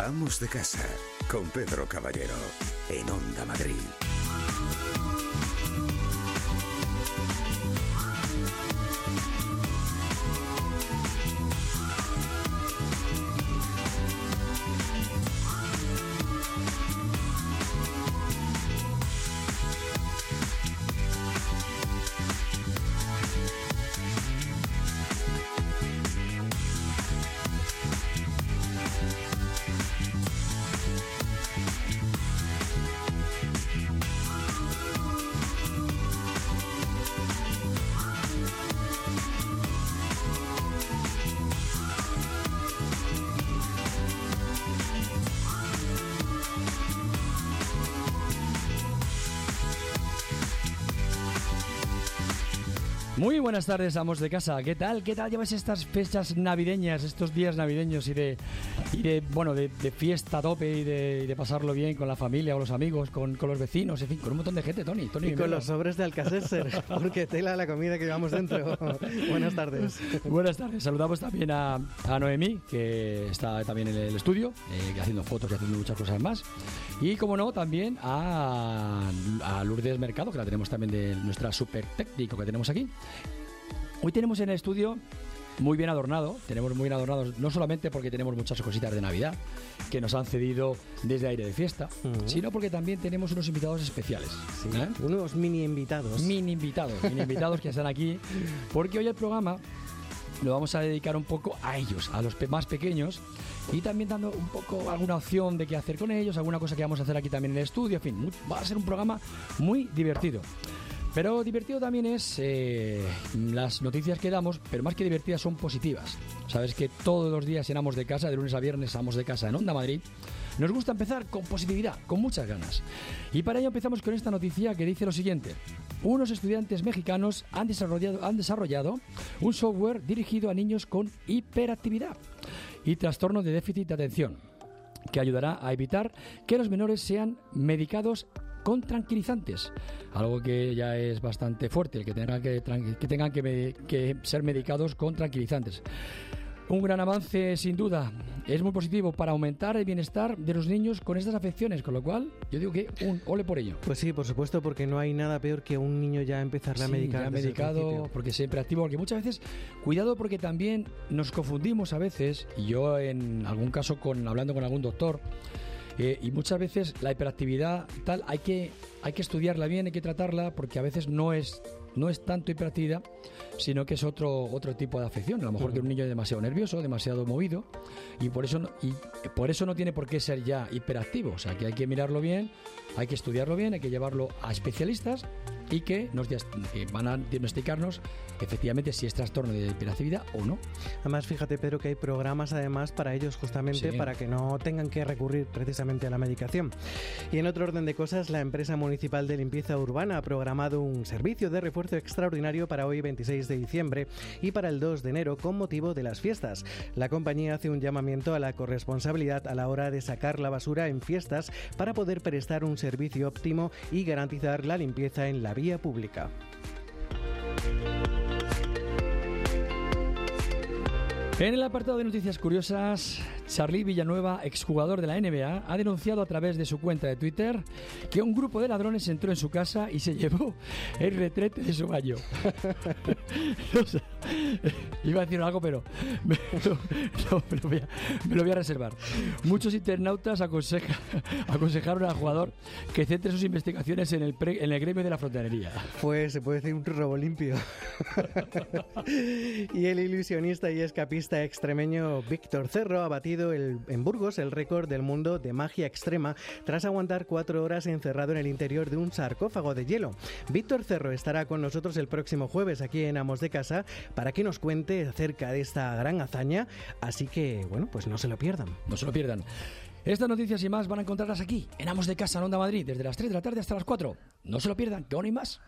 Amos de Casa, con Pedro Caballero, en Onda Madrid. Muy buenas tardes, amos de casa. ¿Qué tal? ¿Qué tal llevas estas fechas navideñas, estos días navideños y de fiesta a tope y de pasarlo bien con la familia o los amigos, con los vecinos, en fin, con un montón de gente, Tony, y con los sobres de Alka-Seltzer, porque tela la comida que llevamos dentro. Buenas tardes. Buenas tardes. Saludamos también a Noemí, que está también en el estudio, haciendo fotos y haciendo muchas cosas más. Y, como no, también a Lourdes Mercado, que la tenemos también de nuestra super técnico que tenemos aquí. Hoy tenemos en el estudio muy bien adornado, tenemos muy bien adornados, no solamente porque tenemos muchas cositas de Navidad que nos han cedido desde Aire de Fiesta, sino porque también tenemos unos invitados especiales. Sí, unos mini invitados que están aquí, porque hoy el programa lo vamos a dedicar un poco a ellos, a los más pequeños, y también dando un poco alguna opción de qué hacer con ellos, alguna cosa que vamos a hacer aquí también en el estudio. En fin, va a ser un programa muy divertido. Pero divertido también es las noticias que damos, pero más que divertidas son positivas. Sabes que todos los días en Amos de Casa, de lunes a viernes, Amos de Casa en Onda Madrid, nos gusta empezar con positividad, con muchas ganas. Y para ello empezamos con esta noticia que dice lo siguiente. Unos estudiantes mexicanos han desarrollado un software dirigido a niños con hiperactividad y trastorno de déficit de atención, que ayudará a evitar que los menores sean medicados con tranquilizantes, algo que ya es bastante fuerte, el que tengan que ser medicados con tranquilizantes. Un gran avance, sin duda. Es muy positivo para aumentar el bienestar de los niños con estas afecciones, con lo cual yo digo que un ole por ello. Pues sí, por supuesto, porque no hay nada peor que un niño ya empezarle a medicar. Ya medicado, porque siempre activo, porque muchas veces, cuidado, porque también nos confundimos a veces, y yo en algún caso hablando con algún doctor, y muchas veces la hiperactividad tal hay que estudiarla bien, hay que tratarla, porque a veces no es tanto hiperactividad, sino que es otro tipo de afección. A lo mejor que un niño es demasiado nervioso, demasiado movido, y por eso no tiene por qué ser ya hiperactivo. O sea, que hay que mirarlo bien, hay que estudiarlo bien, hay que llevarlo a especialistas y que van a diagnosticarnos efectivamente si es trastorno de hiperactividad o no. Además, fíjate, Pedro, que hay programas además para ellos, justamente para que no tengan que recurrir precisamente a la medicación. Y en otro orden de cosas, la empresa municipal de limpieza urbana ha programado un servicio de refuerzo extraordinario para hoy 26 de diciembre y para el 2 de enero con motivo de las fiestas. La compañía hace un llamamiento a la corresponsabilidad a la hora de sacar la basura en fiestas para poder prestar un servicio óptimo y garantizar la limpieza en la vía pública. En el apartado de noticias curiosas, Charly Villanueva, exjugador de la NBA, ha denunciado a través de su cuenta de Twitter que un grupo de ladrones entró en su casa y se llevó el retrete de su gallo. O sea, iba a decir algo, pero me lo voy a reservar. Muchos internautas aconsejaron al jugador que centre sus investigaciones en el gremio de la fontanería. Pues se puede decir un robo limpio. Y el ilusionista y escapista extremeño Víctor Cerro ha batido en Burgos el récord del mundo de magia extrema tras aguantar 4 horas encerrado en el interior de un sarcófago de hielo. Víctor Cerro estará con nosotros el próximo jueves aquí en Amos de Casa para que nos cuente acerca de esta gran hazaña, así que, bueno, pues no se lo pierdan. No se lo pierdan. Estas noticias y más van a encontrarlas aquí, en Amos de Casa, en Onda Madrid, desde las 3 de la tarde hasta las 4. No se lo pierdan, que aún hay más.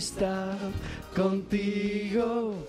amistad contigo.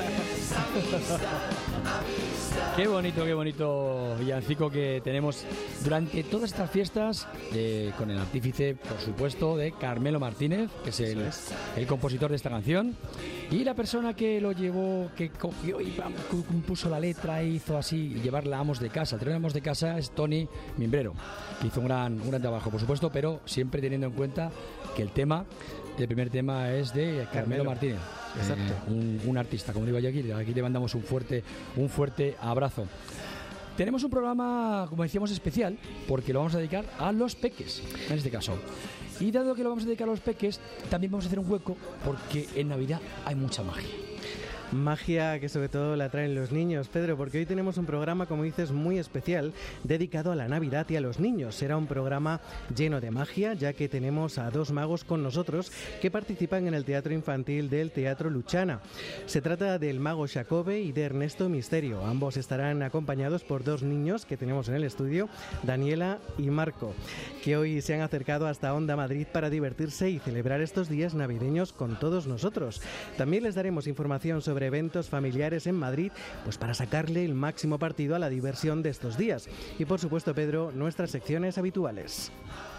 Qué bonito villancico que tenemos durante todas estas fiestas, con el artífice, por supuesto, de Carmelo Martínez, que es el compositor de esta canción, y la persona que lo llevó, que cogió y compuso la letra e hizo así, llevarla a Amos de Casa. El trío de Amos de Casa es Tony Mimbrero, que hizo un gran trabajo, por supuesto, pero siempre teniendo en cuenta que el primer tema es de Carmelo Martínez. Exacto. Un artista, como digo yo aquí le mandamos un fuerte abrazo. Tenemos un programa, como decíamos, especial, porque lo vamos a dedicar a los peques, en este caso. Y dado que lo vamos a dedicar a los peques, también vamos a hacer un hueco, porque en Navidad hay mucha magia. Magia que sobre todo la traen los niños, Pedro, porque hoy tenemos un programa, como dices, muy especial, dedicado a la Navidad y a los niños. Será un programa lleno de magia, ya que tenemos a dos magos con nosotros que participan en el teatro infantil del Teatro Luchana. Se trata del mago Jacobe y de Ernesto Misterio. Ambos estarán acompañados por dos niños que tenemos en el estudio, Daniela y Marco, que hoy se han acercado hasta Onda Madrid para divertirse y celebrar estos días navideños con todos nosotros. También les daremos información sobre eventos familiares en Madrid, pues para sacarle el máximo partido a la diversión de estos días. Y por supuesto, Pedro, nuestras secciones habituales.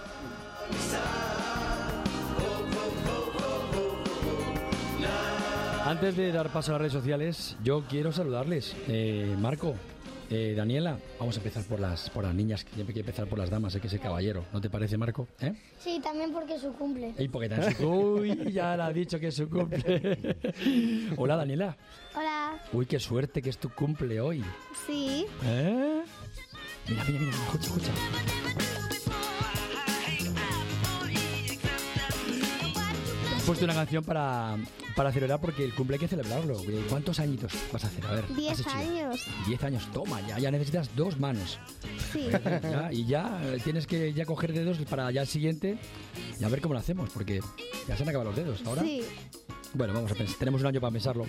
Antes de dar paso a las redes sociales, yo quiero saludarles. Marco, Daniela, vamos a empezar por las niñas, que siempre hay que empezar por las damas, que es el caballero. ¿No te parece, Marco? Sí, también porque es su cumple. Y porque también Uy, ya le ha dicho que es su cumple. Hola, Daniela. Hola. Uy, qué suerte que es tu cumple hoy. Sí. Mira, escucha. He puesto una canción para celebrar, porque el cumple hay que celebrarlo. ¿Cuántos añitos vas a hacer? A ver. 10 años. 10 años, toma, ya necesitas 2 manos. Sí. Ya tienes que coger dedos para ya el siguiente y a ver cómo lo hacemos, porque ya se han acabado los dedos ahora. Sí. Bueno, vamos a pensar, tenemos un año para pensarlo.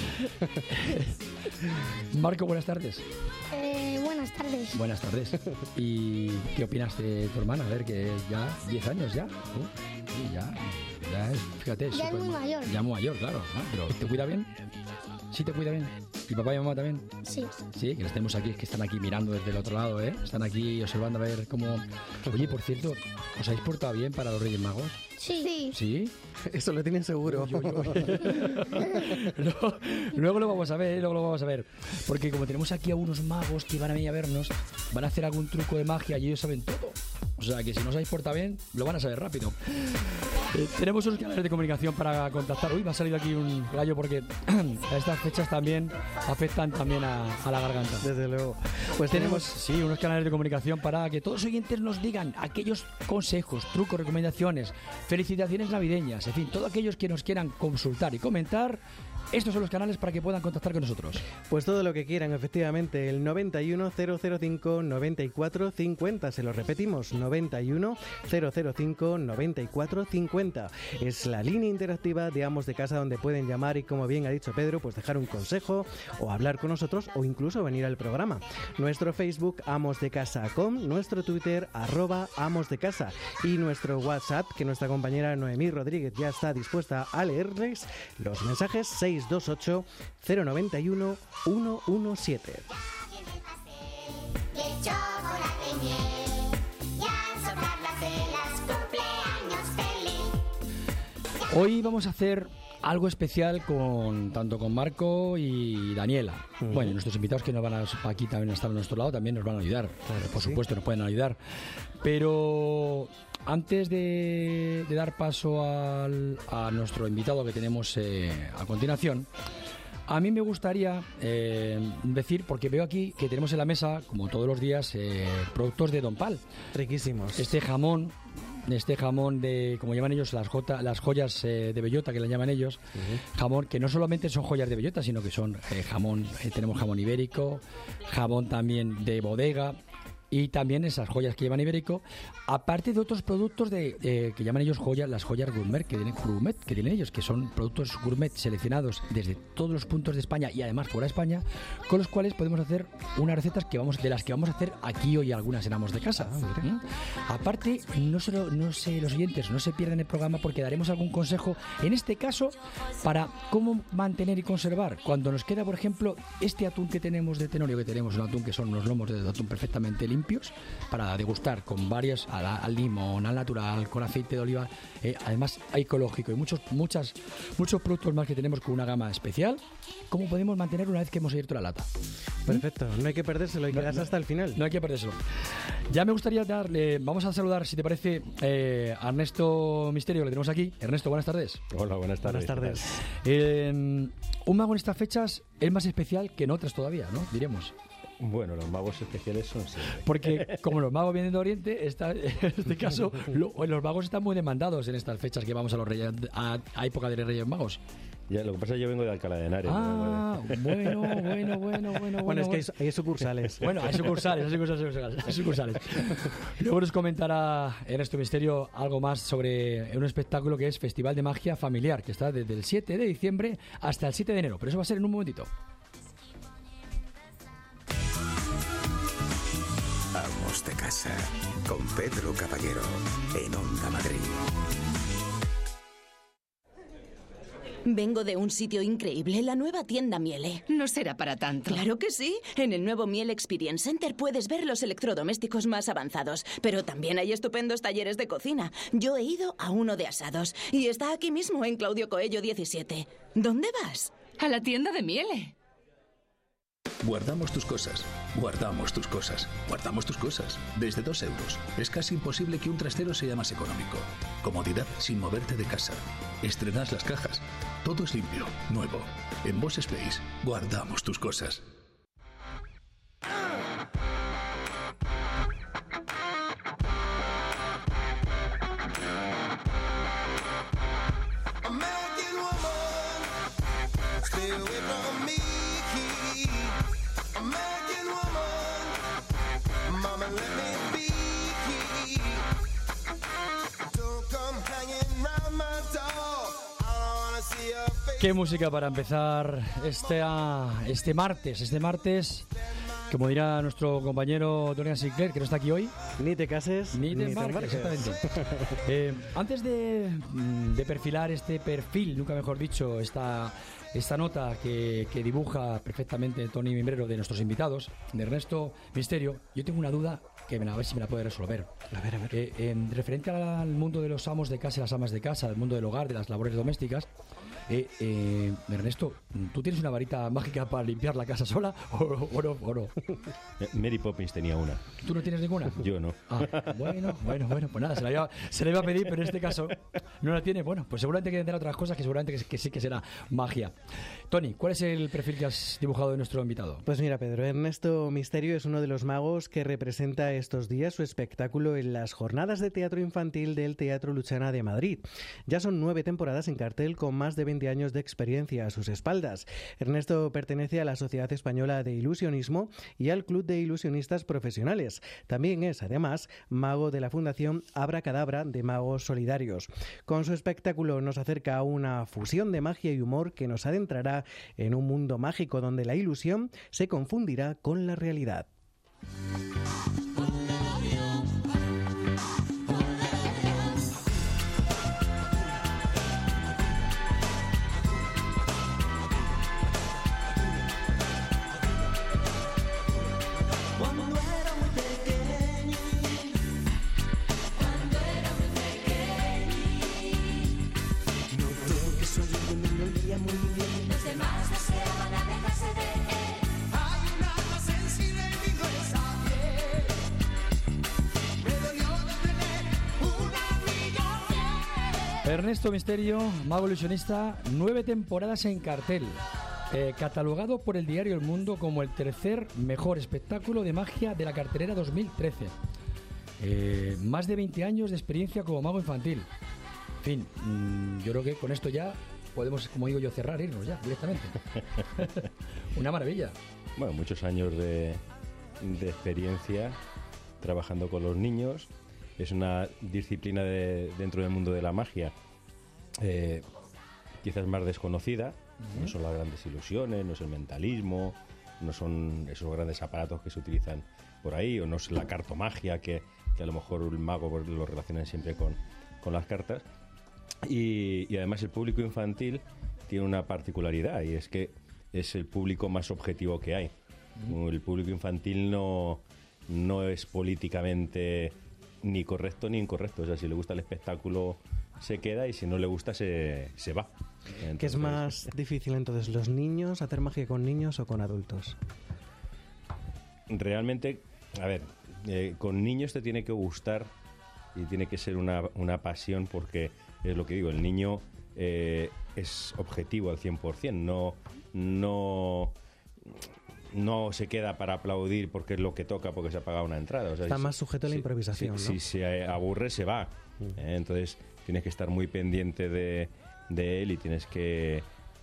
Marco, buenas tardes. Buenas tardes. Buenas tardes. ¿Y qué opinas de tu hermana? A ver, que ya 10 años ya. Sí, ya es, fíjate. Ya es muy mayor. Ya muy mayor, claro. Pero ¿te cuida bien? Sí, te cuida bien. ¿Y papá y mamá también? Sí. Sí, que los tenemos aquí, que están aquí mirando desde el otro lado, Están aquí observando a ver cómo... Oye, por cierto, ¿os habéis portado bien para los Reyes Magos? Sí. ¿Sí? Eso lo tienen seguro. Luego lo vamos a ver, porque como tenemos aquí a unos magos que van a venir a vernos, van a hacer algún truco de magia y ellos saben todo. O sea que si no os habéis portado bien, lo van a saber rápido. Tenemos unos canales de comunicación para contactar. Uy, me ha salido aquí un gallo, porque estas fechas también afectan también a la garganta. Desde luego. Pues tenemos unos canales de comunicación para que todos los oyentes nos digan aquellos consejos, trucos, recomendaciones, felicitaciones navideñas, en fin, todos aquellos que nos quieran consultar y comentar. Estos son los canales para que puedan contactar con nosotros. Pues todo lo que quieran, efectivamente. El 91 005 94 50. Se lo repetimos, 91 005 94 50. Es la línea interactiva de Amos de Casa, donde pueden llamar y, como bien ha dicho Pedro, pues dejar un consejo o hablar con nosotros o incluso venir al programa. Nuestro Facebook, amosdecasa.com, nuestro Twitter, @amosdecasa, y nuestro WhatsApp, que nuestra compañera Noemí Rodríguez ya está dispuesta a leerles los mensajes, 628 091 117. Hoy vamos a hacer algo especial tanto con Marco y Daniela. Bueno, y nuestros invitados que nos van aquí también están a nuestro lado, también nos van a ayudar. Por supuesto, nos pueden ayudar. Pero antes de dar paso a nuestro invitado que tenemos a continuación, a mí me gustaría decir, porque veo aquí que tenemos en la mesa, como todos los días, productos de Don Pal. Riquísimos. Este jamón de, como llaman ellos, las joyas de bellota, que le llaman ellos. Jamón que no solamente son joyas de bellota, sino que son jamón, tenemos jamón ibérico, jamón también de bodega, y también esas joyas que llevan Ibérico, aparte de otros productos que llaman ellos joyas, las joyas gourmet que tienen ellos, que son productos gourmet seleccionados desde todos los puntos de España y además fuera de España, con los cuales podemos hacer unas recetas de las que vamos a hacer aquí hoy algunas en Amos de Casa. Aparte, no sé, los oyentes no se pierdan el programa porque daremos algún consejo, en este caso, para cómo mantener y conservar. Cuando nos queda, por ejemplo, este atún que tenemos de Tenorio, que tenemos un atún que son unos lomos de atún perfectamente limpios, para degustar con varios, al limón, al natural, con aceite de oliva, además ecológico y muchos productos más que tenemos con una gama especial. ¿Cómo podemos mantener una vez que hemos abierto la lata? Perfecto, no hay que perdérselo y quedarse hasta el final. No hay que perdérselo. Ya me gustaría vamos a saludar, si te parece, a Ernesto Misterio, que le tenemos aquí. Ernesto, buenas tardes. Hola, buenas tardes. Buenas tardes. Un mago en estas fechas es más especial que en otras todavía, ¿no? Diremos. Bueno, los magos especiales son siempre. Porque como los magos vienen de Oriente, en este caso, los magos están muy demandados en estas fechas que vamos a época de Reyes Magos. Ya, lo que pasa es que yo vengo de Alcalá de Henares. Ah, bueno. Bueno, es que hay sucursales. Bueno, hay sucursales. Luego nos comentará Ernesto Misterio algo más sobre un espectáculo que es Festival de Magia Familiar, que está desde el 7 de diciembre hasta el 7 de enero. Pero eso va a ser en un momentito. Amos de Casa, con Pedro Caballero, en Onda Madrid. Vengo de un sitio increíble, la nueva tienda Miele. No será para tanto. Claro que sí. En el nuevo Miele Experience Center puedes ver los electrodomésticos más avanzados, pero también hay estupendos talleres de cocina. Yo he ido a uno de asados y está aquí mismo en Claudio Coello 17. ¿Dónde vas? A la tienda de Miele. Guardamos tus cosas, guardamos tus cosas, guardamos tus cosas. Desde 2 euros. Es casi imposible que un trastero sea más económico. Comodidad sin moverte de casa. Estrenas las cajas. Todo es limpio, nuevo. En Boss Space, guardamos tus cosas. Qué música para empezar este martes, como dirá nuestro compañero Dorian Sinclair, que no está aquí hoy. Ni te cases, ni te embarques. Exactamente. Antes de perfilar este perfil, nunca mejor dicho, esta nota que dibuja perfectamente Tony Mimbrero de nuestros invitados, de Ernesto Misterio, yo tengo una duda que a ver si me la puede resolver. A ver. Referente al mundo de los amos de casa y las amas de casa, al mundo del hogar, de las labores domésticas, Ernesto, ¿tú tienes una varita mágica para limpiar la casa sola o no? Mary Poppins tenía una. ¿Tú no tienes ninguna? Yo no. Bueno, pues nada, se la iba a pedir, pero en este caso no la tiene. Bueno, pues seguramente que tendrá otras cosas que seguramente que sí que será magia. Tony, ¿cuál es el perfil que has dibujado de nuestro invitado? Pues mira, Pedro, Ernesto Misterio es uno de los magos que representa estos días su espectáculo en las jornadas de teatro infantil del Teatro Luchana de Madrid. Ya son 9 temporadas en cartel con más de 20 años de experiencia a sus espaldas. Ernesto pertenece a la Sociedad Española de Ilusionismo y al Club de Ilusionistas Profesionales. También es, además, mago de la Fundación Abracadabra de Magos Solidarios. Con su espectáculo nos acerca a una fusión de magia y humor que nos adentrará en un mundo mágico donde la ilusión se confundirá con la realidad. Ernesto Misterio, mago ilusionista, 9 temporadas en cartel, catalogado por el diario El Mundo como el tercer mejor espectáculo de magia de la cartelera 2013. Más de 20 años de experiencia como mago infantil. En fin, yo creo que con esto ya podemos, como digo yo, cerrar, irnos ya directamente. Una maravilla. Bueno, muchos años de experiencia trabajando con los niños. Es una disciplina dentro del mundo de la magia quizás más desconocida. No son las grandes ilusiones, no es el mentalismo, no son esos grandes aparatos que se utilizan por ahí, o no es la cartomagia que a lo mejor el mago lo relaciona siempre con las cartas. Y además el público infantil tiene una particularidad, y es que es el público más objetivo que hay. El público infantil no es políticamente ni correcto ni incorrecto. O sea, si le gusta el espectáculo se queda, y si no le gusta se va. Entonces, ¿qué es más difícil entonces, los niños, hacer magia con niños o con adultos? Realmente, a ver, con niños te tiene que gustar y tiene que ser una pasión, porque es lo que digo, el niño es objetivo al 100%, no se queda para aplaudir porque es lo que toca, porque se ha pagado una entrada. O sea, está más sujeto a la improvisación, ¿no? Si se aburre, se va. Entonces tienes que estar muy pendiente de él, y tienes que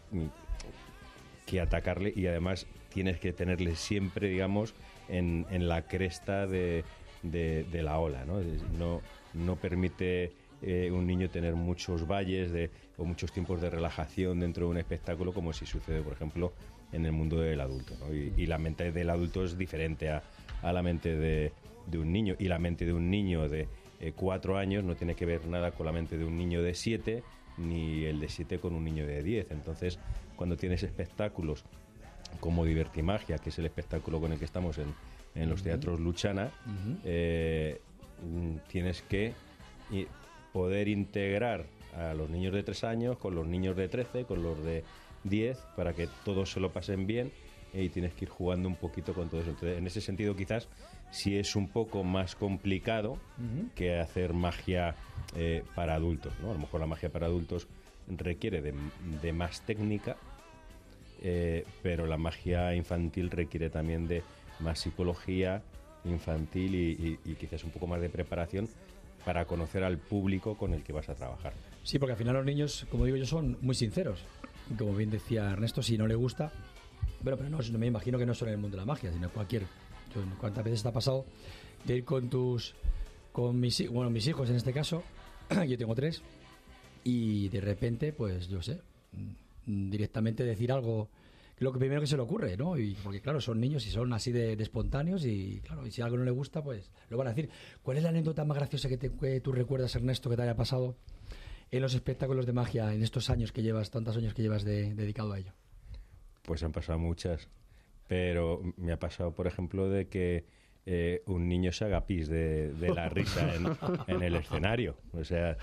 atacarle, y además tienes que tenerle siempre, digamos, en la cresta de la ola, ¿no? No permite un niño tener muchos valles o muchos tiempos de relajación dentro de un espectáculo, como si sucede, por ejemplo, en el mundo del adulto, ¿no? Y la mente del adulto es diferente a la mente de un niño, y la mente de un niño de 4 años no tiene que ver nada con la mente de un niño de 7, ni el de 7 con un niño de 10. Entonces, cuando tienes espectáculos como Divertimagia, que es el espectáculo con el que estamos en los teatros Luchana, tienes que poder integrar a los niños de 3 años con los niños de 13, con los de 10, para que todos se lo pasen bien, y tienes que ir jugando un poquito con todo eso. Entonces, en ese sentido, quizás sí es un poco más complicado que hacer magia para adultos, ¿no? A lo mejor la magia para adultos requiere de más técnica, pero la magia infantil requiere también de más psicología infantil y quizás un poco más de preparación para conocer al público con el que vas a trabajar. Sí, porque al final los niños, como digo yo, son muy sinceros. Como bien decía Ernesto, si no le gusta... Bueno, pero no me imagino que no solo en el mundo de la magia, sino cualquier... ¿Cuántas veces te ha pasado de ir con mis hijos en este caso? Yo tengo 3, y de repente, pues yo sé, directamente decir algo, que lo que primero que se le ocurre, ¿no? Y porque claro, son niños y son así de espontáneos, y claro, y si algo no le gusta, pues lo van a decir. ¿Cuál es la anécdota más graciosa que tú recuerdas, Ernesto, que te haya pasado en los espectáculos de magia en estos años que llevas, tantos años que llevas dedicado a ello? Pues han pasado muchas, pero me ha pasado, por ejemplo, de que un niño se haga pis de la risa en el escenario. O sea,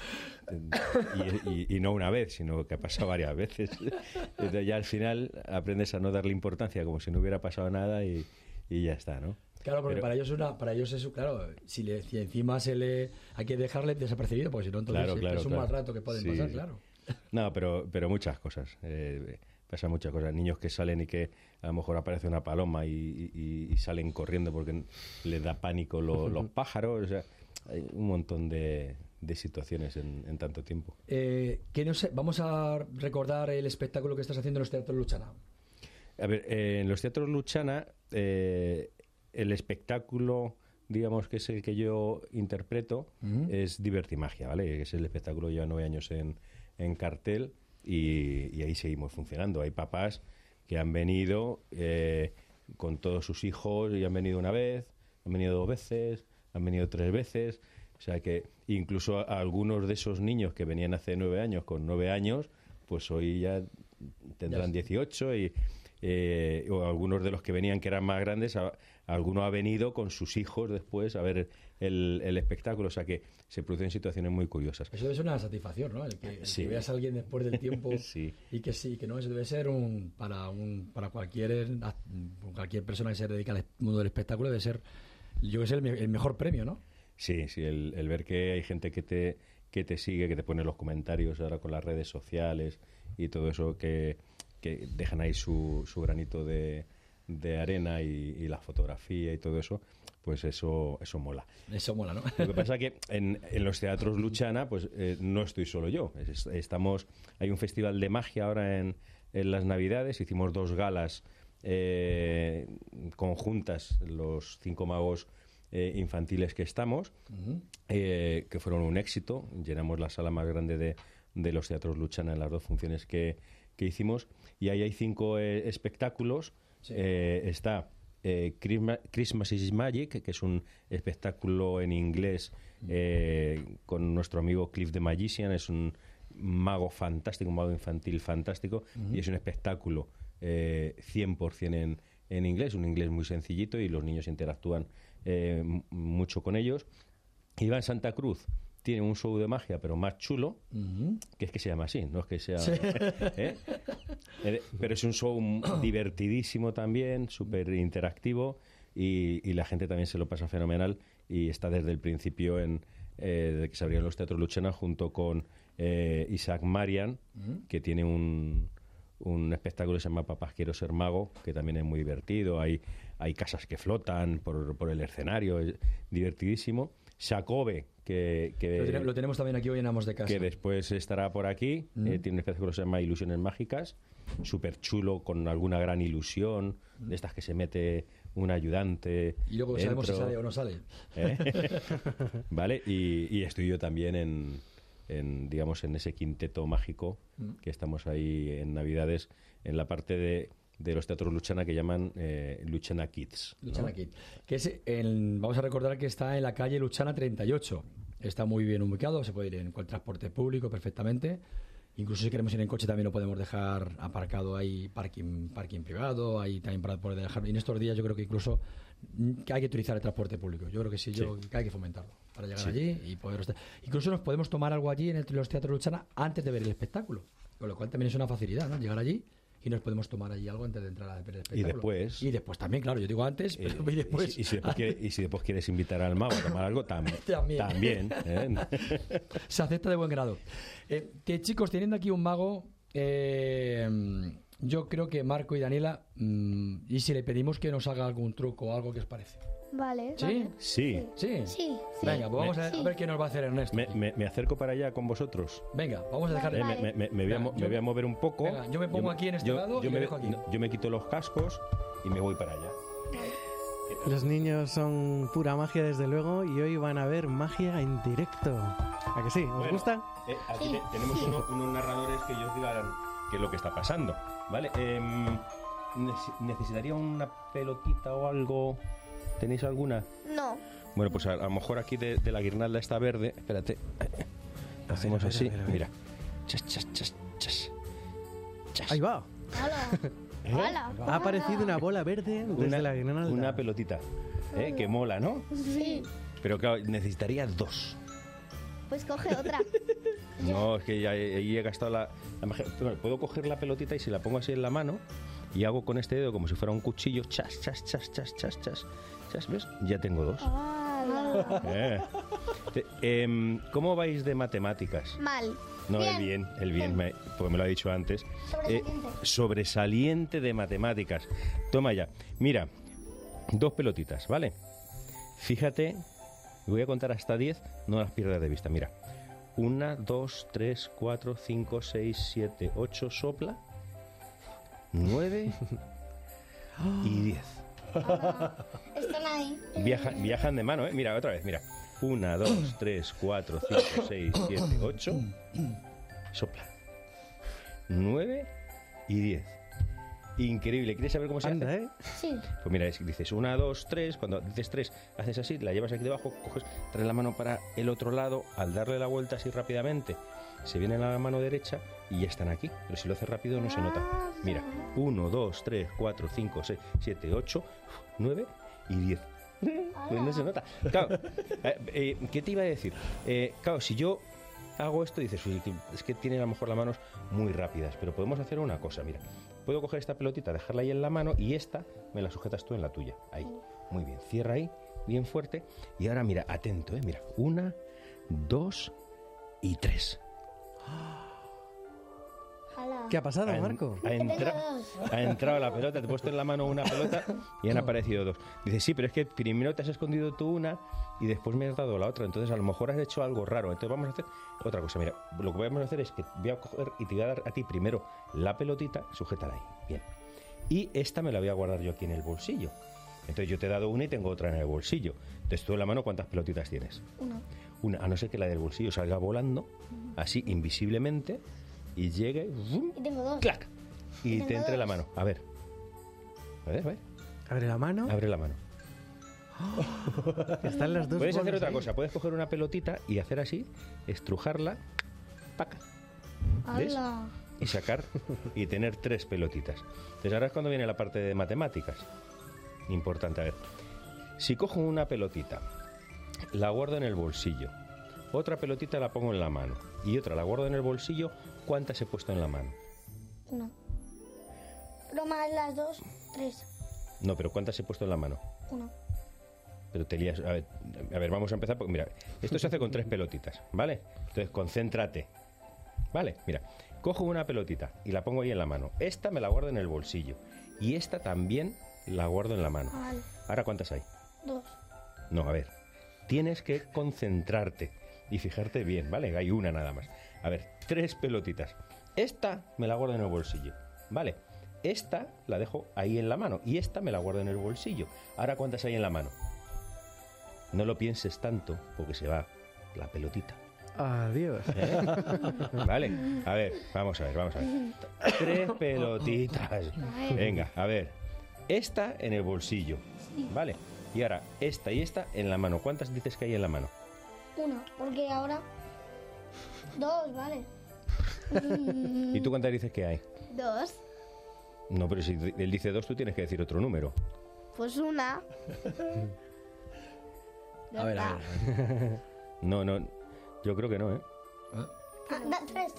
y no una vez, sino que ha pasado varias veces. Entonces ya al final aprendes a no darle importancia, como si no hubiera pasado nada, y ya está, ¿no? Claro, porque para ellos es claro, si encima hay que dejarle desapercibido, porque si no, entonces es un mal rato que pueden pasar, claro. No, pero muchas cosas. Pasan muchas cosas. Niños que salen y que a lo mejor aparece una paloma y salen corriendo porque les da pánico los pájaros. O sea, hay un montón de situaciones en tanto tiempo. Vamos a recordar el espectáculo que estás haciendo en los teatros Luchana. A ver, en los teatros Luchana, el espectáculo, digamos, que es el que yo interpreto, es Divertimagia, ¿vale? Que es el espectáculo que lleva 9 años en cartel, y ahí seguimos funcionando. Hay papás que han venido con todos sus hijos, y han venido una vez, han venido 2 veces, han venido 3 veces. O sea que incluso algunos de esos niños que venían hace 9 años con 9 años, pues hoy ya tendrán 18, o algunos de los que venían que eran más grandes, alguno ha venido con sus hijos después a ver el espectáculo. O sea que se producen situaciones muy curiosas. Eso debe ser una satisfacción, ¿no? El que veas a alguien después del tiempo y que no, eso debe ser para cualquier persona que se dedica al mundo del espectáculo, debe ser, yo que sé, el mejor premio, ¿no? Sí, el ver que hay gente que te sigue, que te pone los comentarios ahora con las redes sociales y todo eso, que dejan ahí su granito de arena, y la fotografía y todo eso, pues eso mola. Eso mola, ¿no? Lo que pasa es que en los teatros Luchana, pues no estoy solo yo. Hay un festival de magia ahora en las Navidades. Hicimos 2 galas conjuntas, los 5 magos infantiles que estamos, que fueron un éxito. Llenamos la sala más grande de los teatros Luchana en las 2 funciones que hicimos, y ahí hay 5 espectáculos. Sí. Está Christmas is Magic, que es un espectáculo en inglés con nuestro amigo Cliff the Magician. Es un mago fantástico, un mago infantil fantástico, y es un espectáculo 100% en inglés, un inglés muy sencillito, y los niños interactúan mucho con ellos. Iván Santa Cruz tiene un show de magia, pero más chulo, que es que se llama así, no es que sea... Sí. Pero es un show divertidísimo también, súper interactivo, y la gente también se lo pasa fenomenal, y está desde el principio de que se abrieron los teatros Luchana, junto con Isaac Marian, que tiene un espectáculo que se llama Papás quiero ser mago, que también es muy divertido. Hay casas que flotan por el escenario, es divertidísimo. Jacobe, que lo tenemos también aquí hoy en Amos de Casa, que después estará por aquí. Tiene un espectáculo que se llama Ilusiones Mágicas, súper chulo, con alguna gran ilusión, de estas que se mete un ayudante y luego dentro. Sabemos si sale o no sale. Vale, y estoy yo también digamos, en ese quinteto mágico que estamos ahí en Navidades, en la parte de los teatros Luchana, que llaman Luchana Kids, ¿no? Luchana Kids, que es vamos a recordar que está en la calle Luchana 38. Está muy bien ubicado, se puede ir en cualquier transporte público perfectamente. Incluso si queremos ir en coche también lo podemos dejar aparcado, hay parking privado, hay también para poder dejar. Y en estos días yo creo que incluso que hay que utilizar el transporte público. Yo creo que sí, que hay que fomentarlo para llegar allí y poder estar. Incluso nos podemos tomar algo allí en los teatros Luchana antes de ver el espectáculo, con lo cual también es una facilidad, ¿no? Llegar allí y nos podemos tomar allí algo antes de entrar a ver el espectáculo. Y después también, claro, yo digo antes, pero y después. Y si después quieres invitar al mago a tomar algo, también. Se acepta de buen grado. Que chicos, teniendo aquí un mago, yo creo que Marco y Daniela, y si le pedimos que nos haga algún truco o algo, ¿qué os parece? Vale. ¿Sí? Vale. Sí. Sí. Venga, pues vamos a ver qué nos va a hacer Ernesto. Me acerco para allá con vosotros. Venga, vamos a dejar... Me voy a mover un poco. Venga, yo me pongo aquí en este lado y me dejo aquí. Yo me quito los cascos y me voy para allá. Los niños son pura magia, desde luego, y hoy van a ver magia en directo. ¿A que sí? ¿Os gusta? Aquí tenemos unos narradores que ellos digan qué es lo que está pasando, ¿vale? ¿Necesitaría una pelotita o algo? ¿Tenéis alguna? No. Bueno, pues a lo mejor aquí de la guirnalda esta verde, espérate, hacemos así, a ver. Mira. Chas, chas, chas, chas. Chas. Ahí va. Hola. Ha aparecido una bola verde desde la guirnalda. Una pelotita, que mola, ¿no? Sí. Pero claro, necesitaría 2. Pues coge otra. No, es que ya he gastado la magia. Bueno, puedo coger la pelotita y si la pongo así en la mano y hago con este dedo como si fuera un cuchillo, chas, chas, chas, chas, chas, chas, chas, ¿ves? Ya tengo 2. ¿Cómo vais de matemáticas? Mal. No, bien. El bien, porque me lo ha dicho antes. Sobresaliente de matemáticas. Toma ya. Mira, 2 pelotitas, ¿vale? Fíjate, voy a contar hasta 10, no las pierdas de vista. Mira, 1, 2, 3, 4, 5, 6, 7, 8, sopla. 9 y 10. Están ahí. Viajan de mano, ¿eh? Mira, otra vez, mira. 1, 2, 3, 4, 5, 6, 7, 8. Sopla. 9 y 10. Increíble. ¿Quieres saber cómo se hace? Sí. Pues mira, dices 1, 2, 3. Cuando dices 3, haces así, la llevas aquí debajo, coges, traes la mano para el otro lado. Al darle la vuelta así rápidamente, se viene a la mano derecha y ya están aquí. Pero si lo haces rápido no se nota. Mira, 1, 2, 3, 4, 5, 6, 7, 8, 9 y 10. Pues no se nota. Claro, ¿qué te iba a decir? Claro, si yo hago esto, dices, es que tiene a lo mejor las manos muy rápidas, pero podemos hacer una cosa, mira. Puedo coger esta pelotita, dejarla ahí en la mano y esta me la sujetas tú en la tuya. Ahí. Muy bien. Cierra ahí, bien fuerte. Y ahora mira, atento, mira. 1, 2 y 3. ¿Qué ha pasado, Marco? Ha entrado la pelota, te he puesto en la mano una pelota y han aparecido 2. Dices, sí, pero es que primero te has escondido tú una y después me has dado la otra. Entonces a lo mejor has hecho algo raro. Entonces vamos a hacer otra cosa. Mira, lo que vamos a hacer es que voy a coger y te voy a dar a ti primero la pelotita, sujétala ahí. Bien. Y esta me la voy a guardar yo aquí en el bolsillo. Entonces yo te he dado una y tengo otra en el bolsillo. Entonces tú en la mano, ¿cuántas pelotitas tienes? Una, a no ser que la del bolsillo salga volando, así invisiblemente, y llegue, ¡vum! Y tengo 2. ¡Clac! Y te entre la mano. A ver. Abre la mano. Abre la mano. Están las dos. Puedes hacer bolas otra ahí. cosa. Puedes coger una pelotita y hacer así, estrujarla, ¡paca! ¿Ves? ¡Hala! Y sacar y tener 3 pelotitas. Entonces ahora es cuando viene la parte de matemáticas. Importante, a ver. Si cojo una pelotita, la guardo en el bolsillo, otra pelotita la pongo en la mano y otra la guardo en el bolsillo, ¿cuántas he puesto en la mano? 1. Pero más las 2, 3. No, pero ¿cuántas he puesto en la mano? 1. Pero te lías. A ver, vamos a empezar porque mira, esto se hace con 3 pelotitas, ¿vale? Entonces concéntrate. Vale, mira, cojo una pelotita y la pongo ahí en la mano. Esta me la guardo en el bolsillo y esta también la guardo en la mano. Vale. Ahora, ¿cuántas hay? 2. No, a ver, tienes que concentrarte y fijarte bien, ¿vale? Hay una nada más. A ver, 3 pelotitas. Esta me la guardo en el bolsillo, ¿vale? Esta la dejo ahí en la mano y esta me la guardo en el bolsillo. Ahora, ¿cuántas hay en la mano? No lo pienses tanto porque se va la pelotita. Adiós. Vale, a ver, vamos a ver. 3 pelotitas. Venga, a ver. Esta en el bolsillo, ¿vale? Y ahora, esta y esta en la mano. ¿Cuántas dices que hay en la mano? 1, porque ahora 2, vale. ¿Y tú cuántas dices que hay? 2. No, pero si él dice 2, tú tienes que decir otro número. Pues 1. A ver. No, yo creo que no, ¿eh? 3.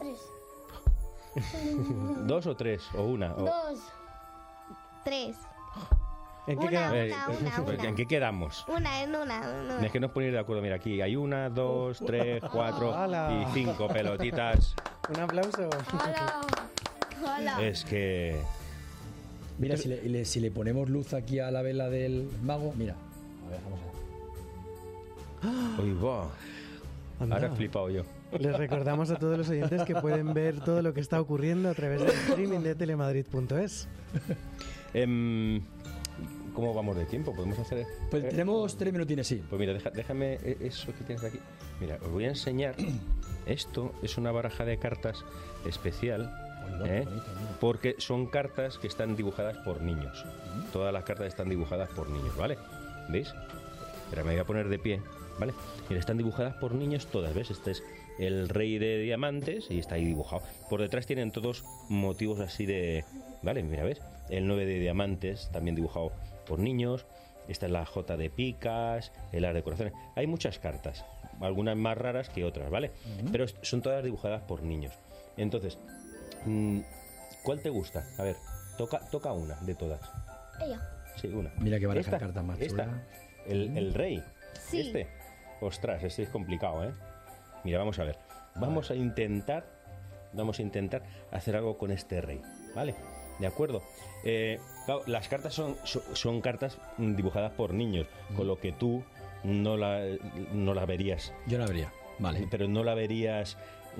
2 o 3, o una. 2. 3. ¿En qué Una, quedamos? una. ¿En qué quedamos? Una. Es que nos ponéis de acuerdo. Mira, aquí hay 1, 2, 3, 4 ¡Hala! y 5 pelotitas. Un aplauso. Hola. Es que... Mira, si le ponemos luz aquí a la vela del mago, mira. A ver, vamos a ver. Uy, va. Anda. Ahora he flipado yo. Les recordamos a todos los oyentes que pueden ver todo lo que está ocurriendo a través del streaming de telemadrid.es. ¿Cómo vamos de tiempo? ¿Podemos hacer...? Pues tenemos 3 minutines, sí. Pues mira, déjame eso que tienes aquí. Mira, os voy a enseñar. Esto es una baraja de cartas especial, porque son cartas que están dibujadas por niños. Todas las cartas están dibujadas por niños, ¿vale? ¿Veis? Pero me voy a poner de pie, ¿vale? Mira, están dibujadas por niños todas, ¿ves? Este es el rey de diamantes y está ahí dibujado. Por detrás tienen todos motivos así de... ¿Vale? Mira, ¿ves? El 9 de diamantes, también dibujado por niños. Esta es la J de picas, el as de corazones. Hay muchas cartas, algunas más raras que otras, ¿vale? Pero son todas dibujadas por niños. Entonces, ¿cuál te gusta? A ver, toca una de todas. Ella. Sí, una. Mira que baraja de cartas más chula. El rey. Sí. Ostras, este es complicado, ¿eh? Mira, vamos a ver. Vamos a intentar hacer algo con este rey, ¿vale? ¿De acuerdo? Claro, las cartas son cartas dibujadas por niños, con lo que tú no la verías. Yo la vería, vale. Pero no la verías...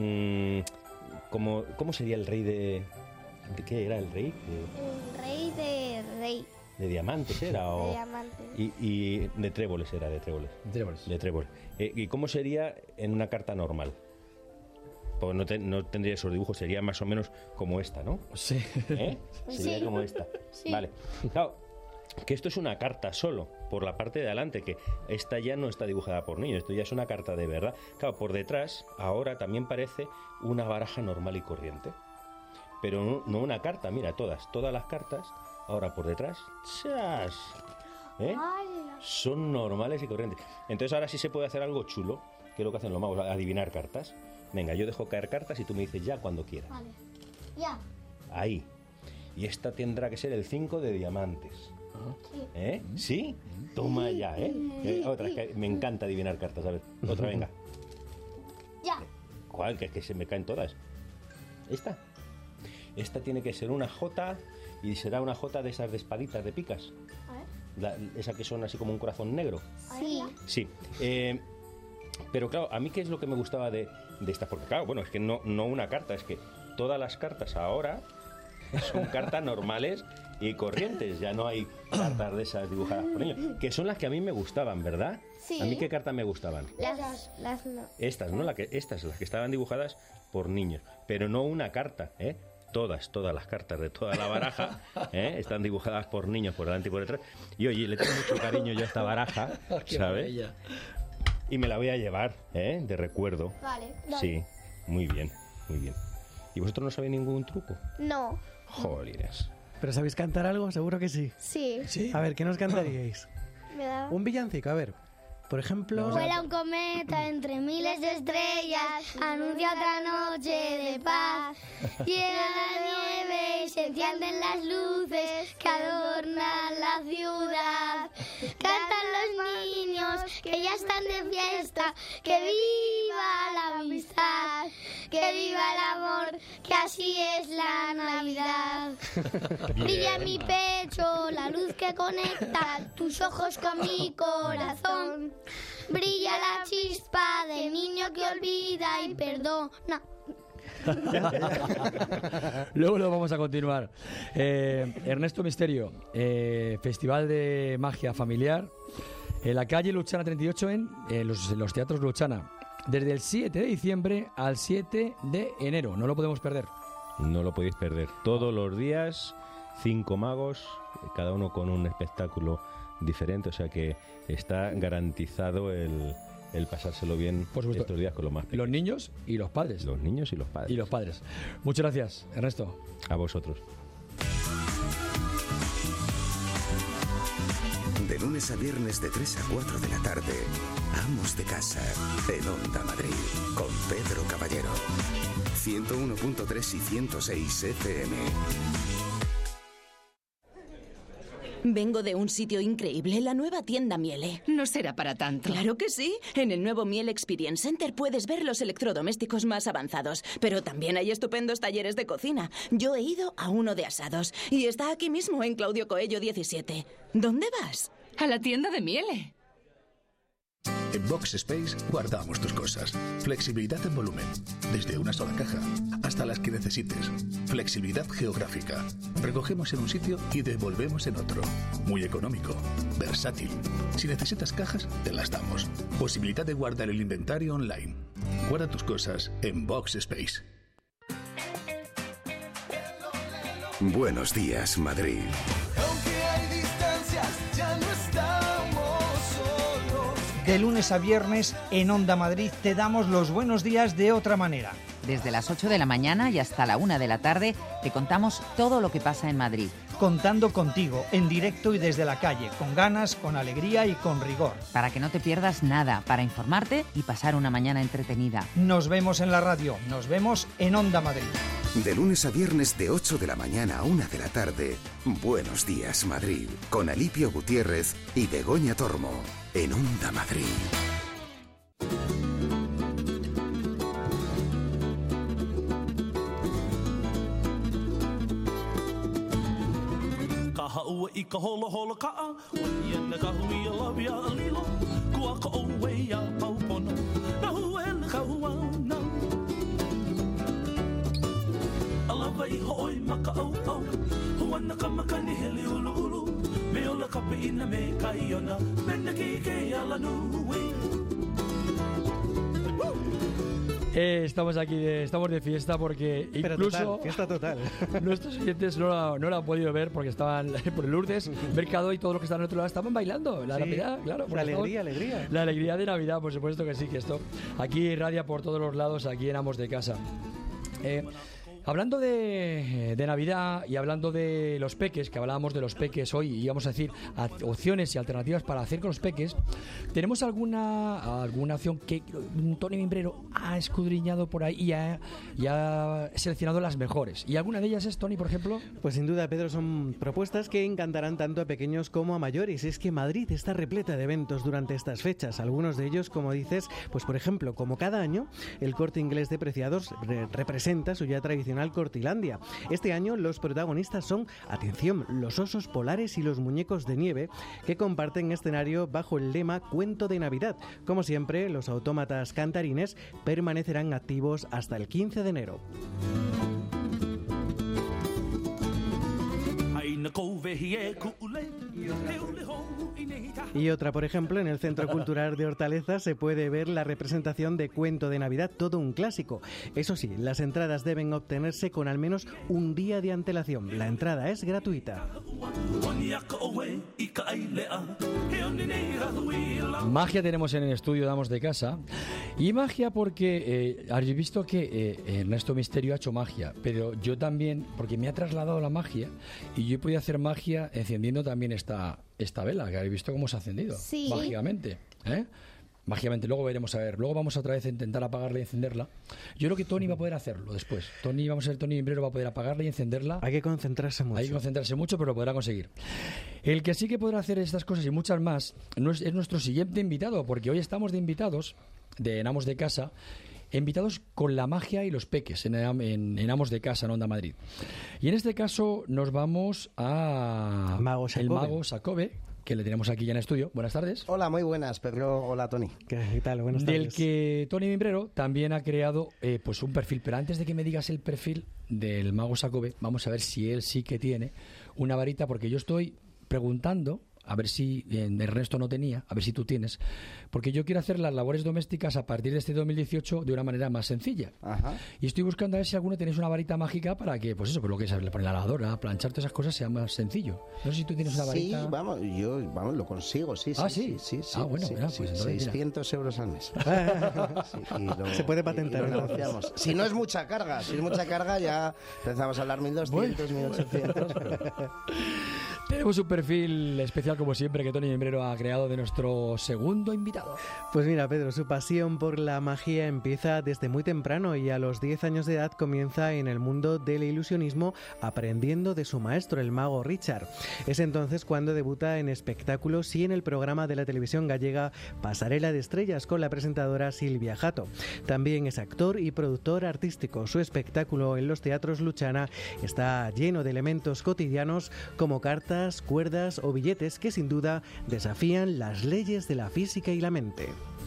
¿Cómo sería el rey de qué era el rey? El rey de rey. ¿De diamantes era? De diamantes. Y de tréboles era, de tréboles. De tréboles. ¿Y cómo sería en una carta normal? Porque no tendría esos dibujos, sería más o menos como esta, ¿no? Sí. Sería Sí. como esta. Sí. Vale. Claro, que esto es una carta solo, por la parte de adelante, que esta ya no está dibujada por niños, esto ya es una carta de verdad. Claro, por detrás, ahora también parece una baraja normal y corriente. Pero no una carta, mira, todas las cartas, ahora por detrás, ¡chas! Son normales y corrientes. Entonces ahora sí se puede hacer algo chulo, que es lo que hacen los magos, adivinar cartas. Venga, yo dejo caer cartas y tú me dices ya cuando quieras. Vale. Ya. Ahí. Y esta tendrá que ser el 5 de diamantes. ¿Eh? ¿Sí? Toma ya, ¿eh? Otra, es que me encanta adivinar cartas. A ver, otra, venga. Ya. ¿Cuál? Que es que se me caen todas. ¿Esta? Esta tiene que ser una J y será una J de esas de espaditas, de picas. A ver. Esa que son así como un corazón negro. Sí. Sí. Pero claro, a mí qué es lo que me gustaba de estas, porque claro, bueno, es que no una carta, es que todas las cartas ahora son cartas normales y corrientes, ya no hay cartas de esas dibujadas por niños, que son las que a mí me gustaban, ¿verdad? Sí. ¿A mí qué cartas me gustaban? Las no. Estas, ¿no? Estas, las que estaban dibujadas por niños, pero no una carta, ¿eh? Todas las cartas de toda la baraja están dibujadas por niños por delante y por detrás. Y oye, le tengo mucho cariño yo a esta baraja, ¿sabes? Y me la voy a llevar, de recuerdo. Vale. Sí, muy bien, muy bien. ¿Y vosotros no sabéis ningún truco? No. Jolines. ¿Pero sabéis cantar algo? Seguro que sí. Sí. A ver, ¿qué nos cantaríais? Me da... Un villancico, a ver. Por ejemplo... Vuela un cometa entre miles de estrellas, anuncia otra noche de paz. Llega la nieve y se encienden las luces que adornan la ciudad. Cantan los niños que ya están de fiesta, que viva la amistad, que viva el amor, que así es la Navidad. Brilla en mi pecho la luz que conecta tus ojos con mi corazón. Brilla la chispa de niño que olvida y perdona. Luego lo vamos a continuar. Ernesto Misterio, Festival de Magia Familiar en la calle Luchana 38 en los teatros Luchana, desde el 7 de diciembre al 7 de enero. No lo podemos perder. No lo podéis perder. Todos los días, 5 magos, cada uno con un espectáculo diferente, o sea que está garantizado el pasárselo bien estos días con los más pequeños. Los niños y los padres. Los niños y los padres. Y los padres. Muchas gracias, Ernesto. A vosotros. De lunes a viernes de 3 a 4 de la tarde, Amos de Casa, en Onda Madrid, con Pedro Caballero. 101.3 y 106 FM. Vengo de un sitio increíble, la nueva tienda Miele. No será para tanto. Claro que sí. En el nuevo Miele Experience Center puedes ver los electrodomésticos más avanzados, pero también hay estupendos talleres de cocina. Yo he ido a uno de asados y está aquí mismo en Claudio Coello 17. ¿Dónde vas? A la tienda de Miele. En Box Space guardamos tus cosas. Flexibilidad en volumen, desde una sola caja hasta las que necesites. Flexibilidad geográfica. Recogemos en un sitio y devolvemos en otro. Muy económico, versátil. Si necesitas cajas, te las damos. Posibilidad de guardar el inventario online. Guarda tus cosas en Box Space. Buenos días, Madrid. Aunque hay distancias, ya no estamos solos. De lunes a viernes en Onda Madrid te damos los buenos días de otra manera. Desde las 8 de la mañana y hasta la 1 de la tarde te contamos todo lo que pasa en Madrid. Contando contigo, en directo y desde la calle, con ganas, con alegría y con rigor. Para que no te pierdas nada, para informarte y pasar una mañana entretenida. Nos vemos en la radio, nos vemos en Onda Madrid. De lunes a viernes de 8 de la mañana a 1 de la tarde, Buenos días, Madrid, con Alipio Gutiérrez y Begoña Tormo, en Onda Madrid. Estamos aquí, estamos de fiesta porque incluso total, fiesta total. Nuestros oyentes no lo han podido ver porque estaban por el Lourdes, Mercado y todos los que están al otro lado estaban bailando la Navidad, claro. La alegría. La alegría de Navidad, por supuesto que sí, que esto aquí irradia por todos los lados, aquí en Amos de Casa. Hablando de Navidad y hablando de los peques, que hablábamos de los peques hoy y vamos a decir opciones y alternativas para hacer con los peques, ¿tenemos alguna opción que Tony Mimbrero ha escudriñado por ahí y ha seleccionado las mejores? ¿Y alguna de ellas es, Tony, por ejemplo? Pues sin duda, Pedro, son propuestas que encantarán tanto a pequeños como a mayores. Es que Madrid está repleta de eventos durante estas fechas. Algunos de ellos, como dices, pues por ejemplo, como cada año, el Corte Inglés de Preciados representa su ya tradicional Cortilandia. Este año los protagonistas son, atención, los osos polares y los muñecos de nieve, que comparten escenario bajo el lema Cuento de Navidad. Como siempre, los autómatas cantarines permanecerán activos hasta el 15 de enero. Y otra, por ejemplo, en el Centro Cultural de Hortaleza se puede ver la representación de Cuento de Navidad, todo un clásico. Eso sí, las entradas deben obtenerse con al menos un día de antelación. La entrada es gratuita. Magia tenemos en el estudio Damos de Casa. Y magia porque habéis visto que Ernesto Misterio ha hecho magia, pero yo también, porque me ha trasladado la magia y yo he podido hacer magia encendiendo también esta vela, que habéis visto cómo se ha encendido. Sí. Mágicamente, mágicamente. Luego veremos, a ver, luego vamos otra vez a intentar apagarla y encenderla. Yo creo que Tony va a poder hacerlo después. Tony Mimbrero va a poder apagarla y encenderla. Hay que concentrarse mucho. Hay que concentrarse mucho, pero lo podrá conseguir. El que sí que podrá hacer estas cosas y muchas más es nuestro siguiente invitado, porque hoy estamos de invitados de Amos de Casa, invitados con la magia y los peques en Amos de Casa, en Onda Madrid. Y en este caso nos vamos a el Mago Sacobe, que le tenemos aquí ya en estudio. Buenas tardes. Hola, muy buenas, Pedro. Hola, Tony. ¿Qué tal? Buenas tardes. Del que Tony Mimbrero también ha creado pues un perfil. Pero antes de que me digas el perfil del Mago Sacobe, vamos a ver si él sí que tiene una varita, porque yo estoy preguntando, a ver si Ernesto no tenía, a ver si tú tienes, porque yo quiero hacer las labores domésticas a partir de este 2018 de una manera más sencilla. Ajá. Y estoy buscando a ver si alguno tenéis una varita mágica para que, pues eso, por lo que es le poner la lavadora, planchar todas esas cosas sea más sencillo. No sé si tú tienes una varita. Sí, vamos, lo consigo, sí. Sí. Bueno, sí, mira, pues entonces, 600 euros al mes. Se puede patentar. Lo negociamos. Si no es mucha carga, ya empezamos a hablar 1200, 1800. Tenemos un perfil especial, como siempre, que Tony Mimbrero ha creado de nuestro segundo invitado. Pues mira, Pedro, su pasión por la magia empieza desde muy temprano y a los 10 años de edad comienza en el mundo del ilusionismo aprendiendo de su maestro, el mago Richard. Es entonces cuando debuta en espectáculos y en el programa de la televisión gallega Pasarela de Estrellas con la presentadora Silvia Jato. También es actor y productor artístico. Su espectáculo en los teatros Luchana está lleno de elementos cotidianos como cartas, cuerdas o billetes que sin duda desafían las leyes de la física y la mente.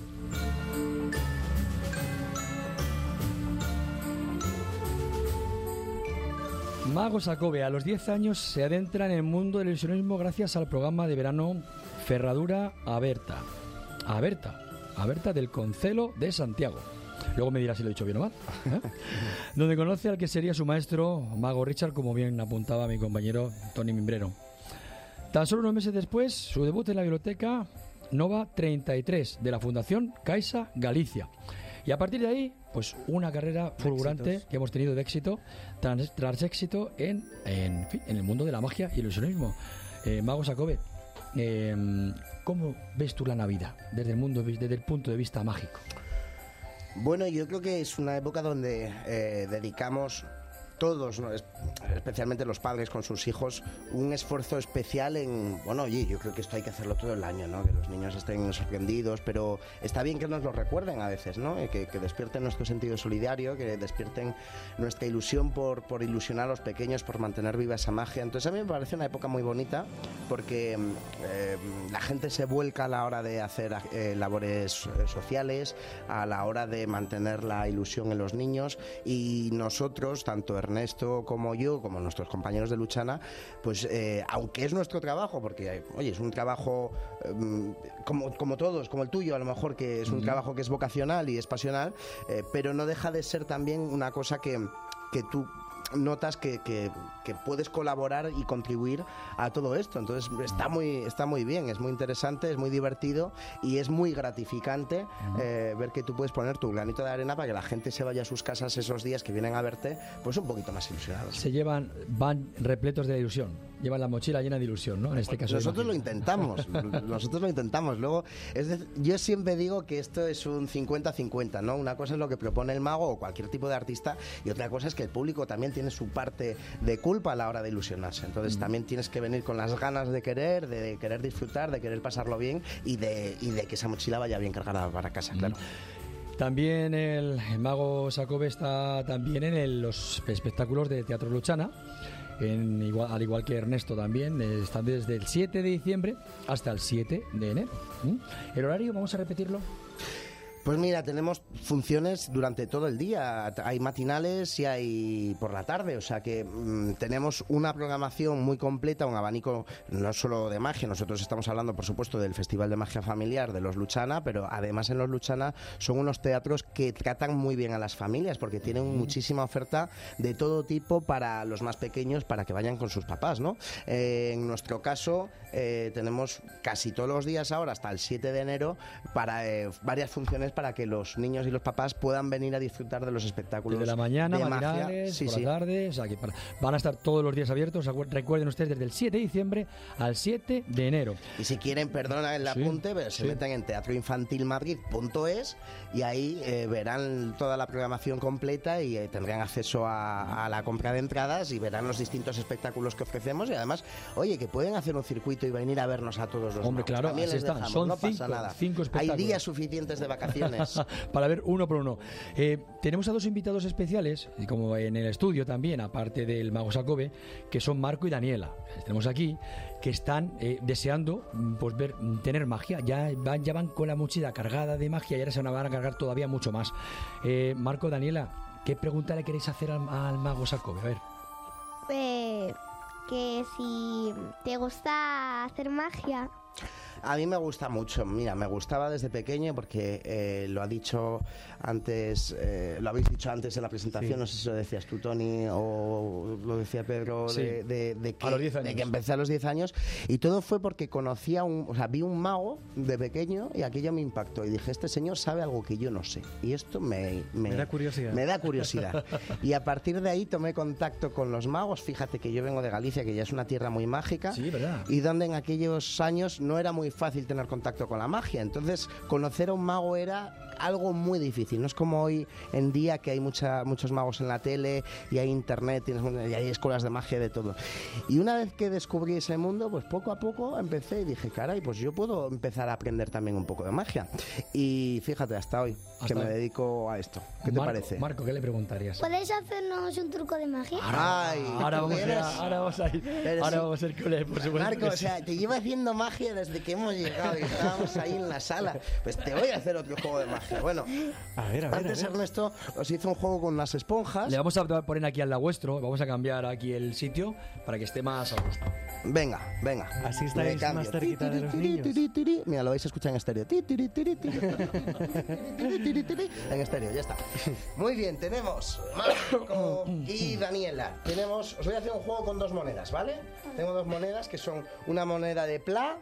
Mago Sacobe, a los 10 años se adentra en el mundo del ilusionismo gracias al programa de verano Ferradura Aberta del Concelo de Santiago. Luego me dirá si lo he dicho bien o mal. Donde conoce al que sería su maestro, Mago Richard, como bien apuntaba mi compañero Tony Mimbrero. Tan solo unos meses después, su debut en la biblioteca Nova 33 de la Fundación Caixa Galicia. Y a partir de ahí, pues una carrera fulgurante que hemos tenido de éxito, tras éxito en el mundo de la magia y el ilusionismo. Mago Sacobe, ¿cómo ves tú la Navidad desde el punto de vista mágico? Bueno, yo creo que es una época donde dedicamos todos, ¿no?, especialmente los padres con sus hijos, un esfuerzo especial en, bueno, oye, yo creo que esto hay que hacerlo todo el año, ¿no?, que los niños estén sorprendidos, pero está bien que nos lo recuerden a veces, ¿no?, que despierten nuestro sentido solidario, que despierten nuestra ilusión por ilusionar a los pequeños, por mantener viva esa magia. Entonces a mí me parece una época muy bonita porque la gente se vuelca a la hora de hacer labores sociales, a la hora de mantener la ilusión en los niños, y nosotros, tanto Ernesto como yo, como nuestros compañeros de Luchana, pues aunque es nuestro trabajo, porque oye, es un trabajo como todos, como el tuyo a lo mejor, que es un trabajo que es vocacional y es pasional, pero no deja de ser también una cosa que tú notas que puedes colaborar y contribuir a todo esto. Entonces está muy bien, es muy interesante, es muy divertido y es muy gratificante ver que tú puedes poner tu granito de arena para que la gente se vaya a sus casas esos días que vienen a verte pues un poquito más ilusionados. Van repletos de ilusión, llevan la mochila llena de ilusión, ¿no? En este caso nosotros lo intentamos. Luego, yo siempre digo que esto es un 50-50, ¿no? Una cosa es lo que propone el mago o cualquier tipo de artista y otra cosa es que el público también tiene su parte de culpa a la hora de ilusionarse. Entonces también tienes que venir con las ganas de querer disfrutar, de querer pasarlo bien y de que esa mochila vaya bien cargada para casa, claro. También el Mago Sacobe está también en los espectáculos de Teatro Luchana, al igual que Ernesto también, están desde el 7 de diciembre hasta el 7 de enero. ¿El horario, vamos a repetirlo? Pues mira, tenemos funciones durante todo el día. Hay matinales y hay por la tarde. O sea que tenemos una programación muy completa, un abanico no solo de magia. Nosotros estamos hablando, por supuesto, del Festival de Magia Familiar de los Luchana, pero además en los Luchana son unos teatros que tratan muy bien a las familias porque tienen muchísima oferta de todo tipo para los más pequeños, para que vayan con sus papás, ¿no? En nuestro caso, tenemos casi todos los días ahora, hasta el 7 de enero, para varias funciones para que los niños y los papás puedan venir a disfrutar de los espectáculos de la mañana, de matinales, magia. por la tarde, o sea, que van a estar todos los días abiertos. Recuerden ustedes, desde el 7 de diciembre al 7 de enero. Y si quieren, perdona el apunte, pero se meten en teatroinfantilmadrid.es y ahí verán toda la programación completa y tendrán acceso a la compra de entradas y verán los distintos espectáculos que ofrecemos y además, oye, que pueden hacer un circuito y venir a vernos a todos los Hombre, magos. claro, También así les están. dejamos, Son no pasa nada. 5 espectáculos. Hay días suficientes de vacaciones. Para ver uno por uno. Tenemos a dos invitados especiales, y como en el estudio también, aparte del Mago Sacobe, que son Marco y Daniela. Tenemos aquí, que están deseando pues tener magia. Ya van con la mochila cargada de magia y ahora se van a cargar todavía mucho más. Marco, Daniela, ¿qué pregunta le queréis hacer al Mago Sacobe? A ver. Que si te gusta hacer magia. A mí me gusta mucho, mira, me gustaba desde pequeño porque lo ha dicho antes, lo habéis dicho antes en la presentación, no sé si lo decías tú, Tony, o lo decía Pedro, de que empecé a los 10 años, y todo fue porque vi un mago de pequeño y aquello me impactó y dije, este señor sabe algo que yo no sé, y esto me da curiosidad. Me da curiosidad. Y a partir de ahí tomé contacto con los magos. Fíjate que yo vengo de Galicia, que ya es una tierra muy mágica, ¿verdad? Y donde en aquellos años no era muy fácil tener contacto con la magia. Entonces, conocer a un mago era algo muy difícil. No es como hoy en día que hay muchos magos en la tele y hay internet y hay escuelas de magia de todo. Y una vez que descubrí ese mundo, pues poco a poco empecé y dije, caray, pues yo puedo empezar a aprender también un poco de magia. Y fíjate, hasta hoy que me dedico a esto. ¿Qué te parece? Marco, ¿qué le preguntarías? ¿Puedes hacernos un truco de magia? Ahora vamos a ir con él, por supuesto. Marco, o sea, te llevo haciendo magia desde que hemos llegado y estábamos ahí en la sala. Pues te voy a hacer otro juego de magia. Bueno, antes Ernesto os hizo un juego con las esponjas. Le vamos a poner aquí al lado vuestro, vamos a cambiar aquí el sitio para que esté más a gusto. Venga. Así estáis más cerquita de los niños. Mira, lo vais a escuchar en estéreo. En estéreo, ya está. Muy bien, tenemos Marco y Daniela. Os voy a hacer un juego con dos monedas, ¿vale? Tengo dos monedas que son una moneda de plata.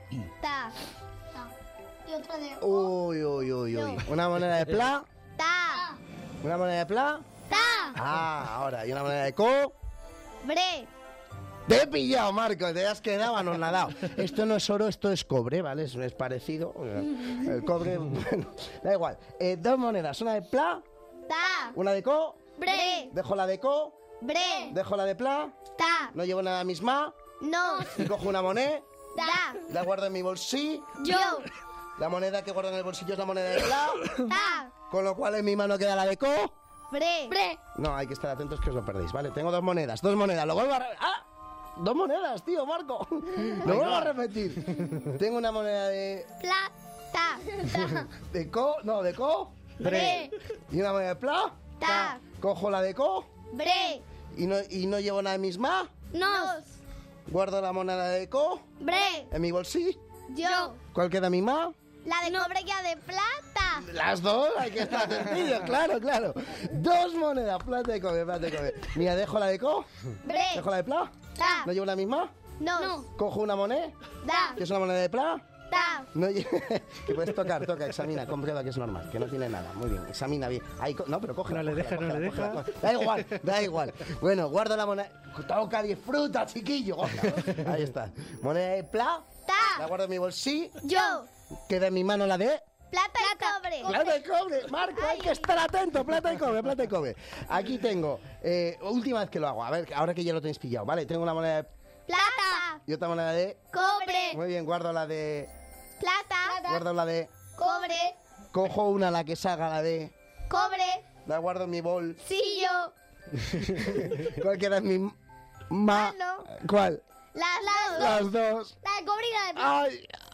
Y otra de Uy. Una moneda de plata. Una moneda de plata. Ahora, y una moneda de bre. Te he pillado, Marco, te has quedado anonadado. Esto no es oro, esto es cobre, ¿vale? Es parecido. El cobre, bueno, da igual. Dos monedas, una de plata. Una de bre. Dejo la de bre. Dejo la de plata. No llevo nada misma. No. Y cojo una moneda. La guardo en mi bolsillo. La moneda que guardo en el bolsillo es la moneda de plata. Con lo cual en mi mano queda la de bre. No, hay que estar atentos que os lo perdéis, ¿vale? Tengo dos monedas. Lo vuelvo a... Dos monedas, tío, Marco. Lo vuelvo a repetir. Tengo una moneda de plata. De bre. Y una moneda de plata. Cojo la de bre. Y no llevo nada misma. Guardo la moneda de bre. En mi bolsillo. ¿Cuál queda mi ma? La de cobre queda de plata. Las dos, hay que estar atentillo, claro. Dos monedas, plata y cobre. Mira, dejo la de bre. Dejo la de plata. ¿No llevo la misma? No. Cojo una moneda. ¿Que es una moneda de plata? No, que puedes tocar, examina, comprueba que es normal, que no tiene nada. Muy bien, examina bien. No, pero coge. No le deja. Da igual. Bueno, guardo la moneda. Toca, disfruta, chiquillo. Ahí está. Moneda de plata. La guardo en mi bolsillo. Queda en mi mano la de plata y cobre. Plata y cobre. Marco, hay que estar atento. Plata y cobre. Aquí tengo, última vez que lo hago. A ver, ahora que ya lo tenéis pillado, ¿vale? Tengo una moneda de plata. Y otra moneda de cobre. Muy bien, guardo la de plata. Guardo la de cobre. Cojo una, la que salga, la de cobre. La guardo en mi bolsillo. ¿Cuál queda en mi mano? ¿Cuál? Las dos. La de cobre y la de plata.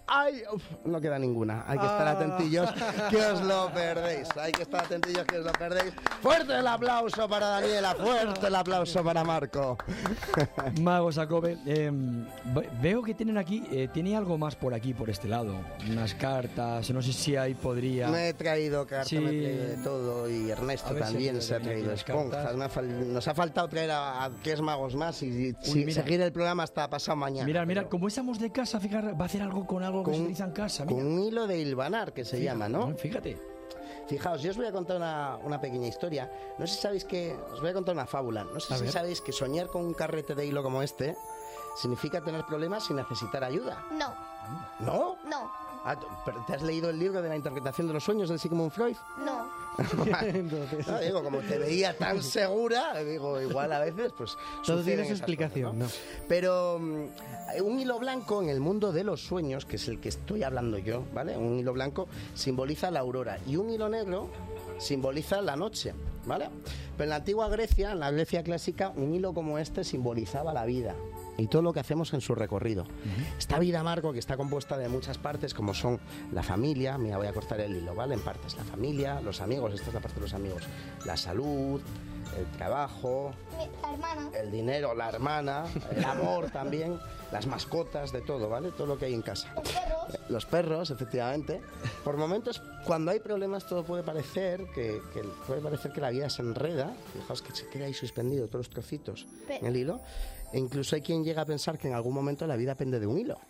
¡Ay! Uf, no queda ninguna. Hay que estar atentillos que os lo perdéis. Hay que estar atentillos que os lo perdéis. Fuerte el aplauso para Daniela, fuerte el aplauso para Marco. Mago Jacobe, veo que tienen aquí, tiene algo más por aquí, por este lado. Unas cartas, no sé si ahí podría... Me he traído cartas, me he traído de todo, y Ernesto también se ha traído esponjas. Nos ha faltado traer a 3 magos más y seguir el programa hasta pasado mañana. Mira, como estamos de casa, fijar, va a hacer algo con algo que se utiliza en casa. Con un hilo de hilvanar, que se llama, ¿no? Fíjate. Fijaos, yo os voy a contar una pequeña historia. No sé si sabéis que... Os voy a contar una fábula. No sé si sabéis que soñar con un carrete de hilo como este significa tener problemas sin necesitar ayuda. No. ¿No? No. ¿Pero te has leído el libro de la interpretación de los sueños de Sigmund Freud? No. Entonces... No, digo, como te veía tan segura, digo, igual a veces, pues... Todo tiene su explicación, cosas, ¿no? Pero un hilo blanco en el mundo de los sueños, que es el que estoy hablando yo, ¿vale? Un hilo blanco simboliza la aurora y un hilo negro simboliza la noche, ¿vale? Pero en la antigua Grecia, en la Grecia clásica, un hilo como este simbolizaba la vida y todo lo que hacemos en su recorrido. Esta vida, Marco, que está compuesta de muchas partes, como son la familia, mira, voy a cortar el hilo, ¿vale? En partes, la familia, los amigos, esta es la parte de los amigos, la salud, el trabajo, la hermana, el dinero, la hermana, el amor también, las mascotas, de todo, ¿vale? Todo lo que hay en casa. Los perros, efectivamente. Por momentos, cuando hay problemas, todo puede parecer que la vida se enreda. Fijaos que se queda ahí suspendido todos los trocitos en el hilo. E incluso hay quien llega a pensar que en algún momento la vida pende de un hilo.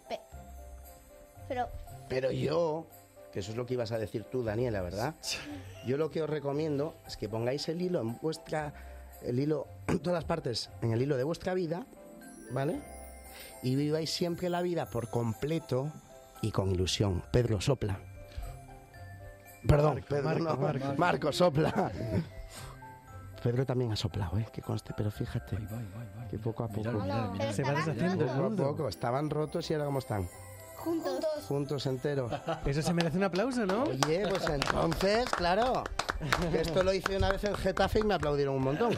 Pero yo, que eso es lo que ibas a decir tú, Daniela, ¿verdad? Yo lo que os recomiendo es que pongáis el hilo en todas las partes, en el hilo de vuestra vida, ¿vale? Y viváis siempre la vida por completo y con ilusión. Pedro, sopla. Perdón, Marco, sopla. Pedro también ha soplado, que conste, pero fíjate que poco a poco se va deshaciendo. Poco a poco, estaban rotos y ahora ¿cómo están? Juntos enteros. Eso se merece un aplauso, ¿no? Oye, pues entonces, claro, que esto lo hice una vez en Getafe y me aplaudieron un montón.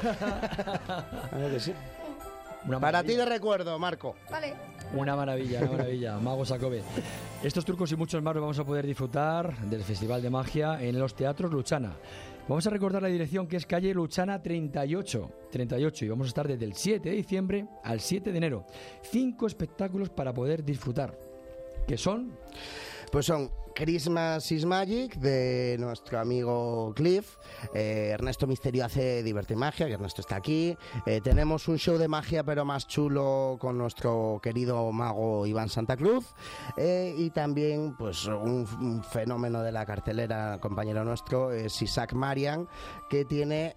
A ver que sí. Para ti de recuerdo, Marco. Vale. Una maravilla, Mago Jacobe. Estos trucos y muchos más los vamos a poder disfrutar del Festival de Magia en los Teatros Luchana. Vamos a recordar la dirección, que es calle Luchana 38, y vamos a estar desde el 7 de diciembre al 7 de enero. 5 espectáculos para poder disfrutar. ¿Qué son? Pues son Christmas is Magic, de nuestro amigo Cliff. Ernesto Misterio hace Divertimagia, que Ernesto está aquí. Tenemos un show de magia, pero más chulo, con nuestro querido mago Iván Santa Cruz. Y también, pues, un fenómeno de la cartelera, compañero nuestro, es Isaac Marian, que tiene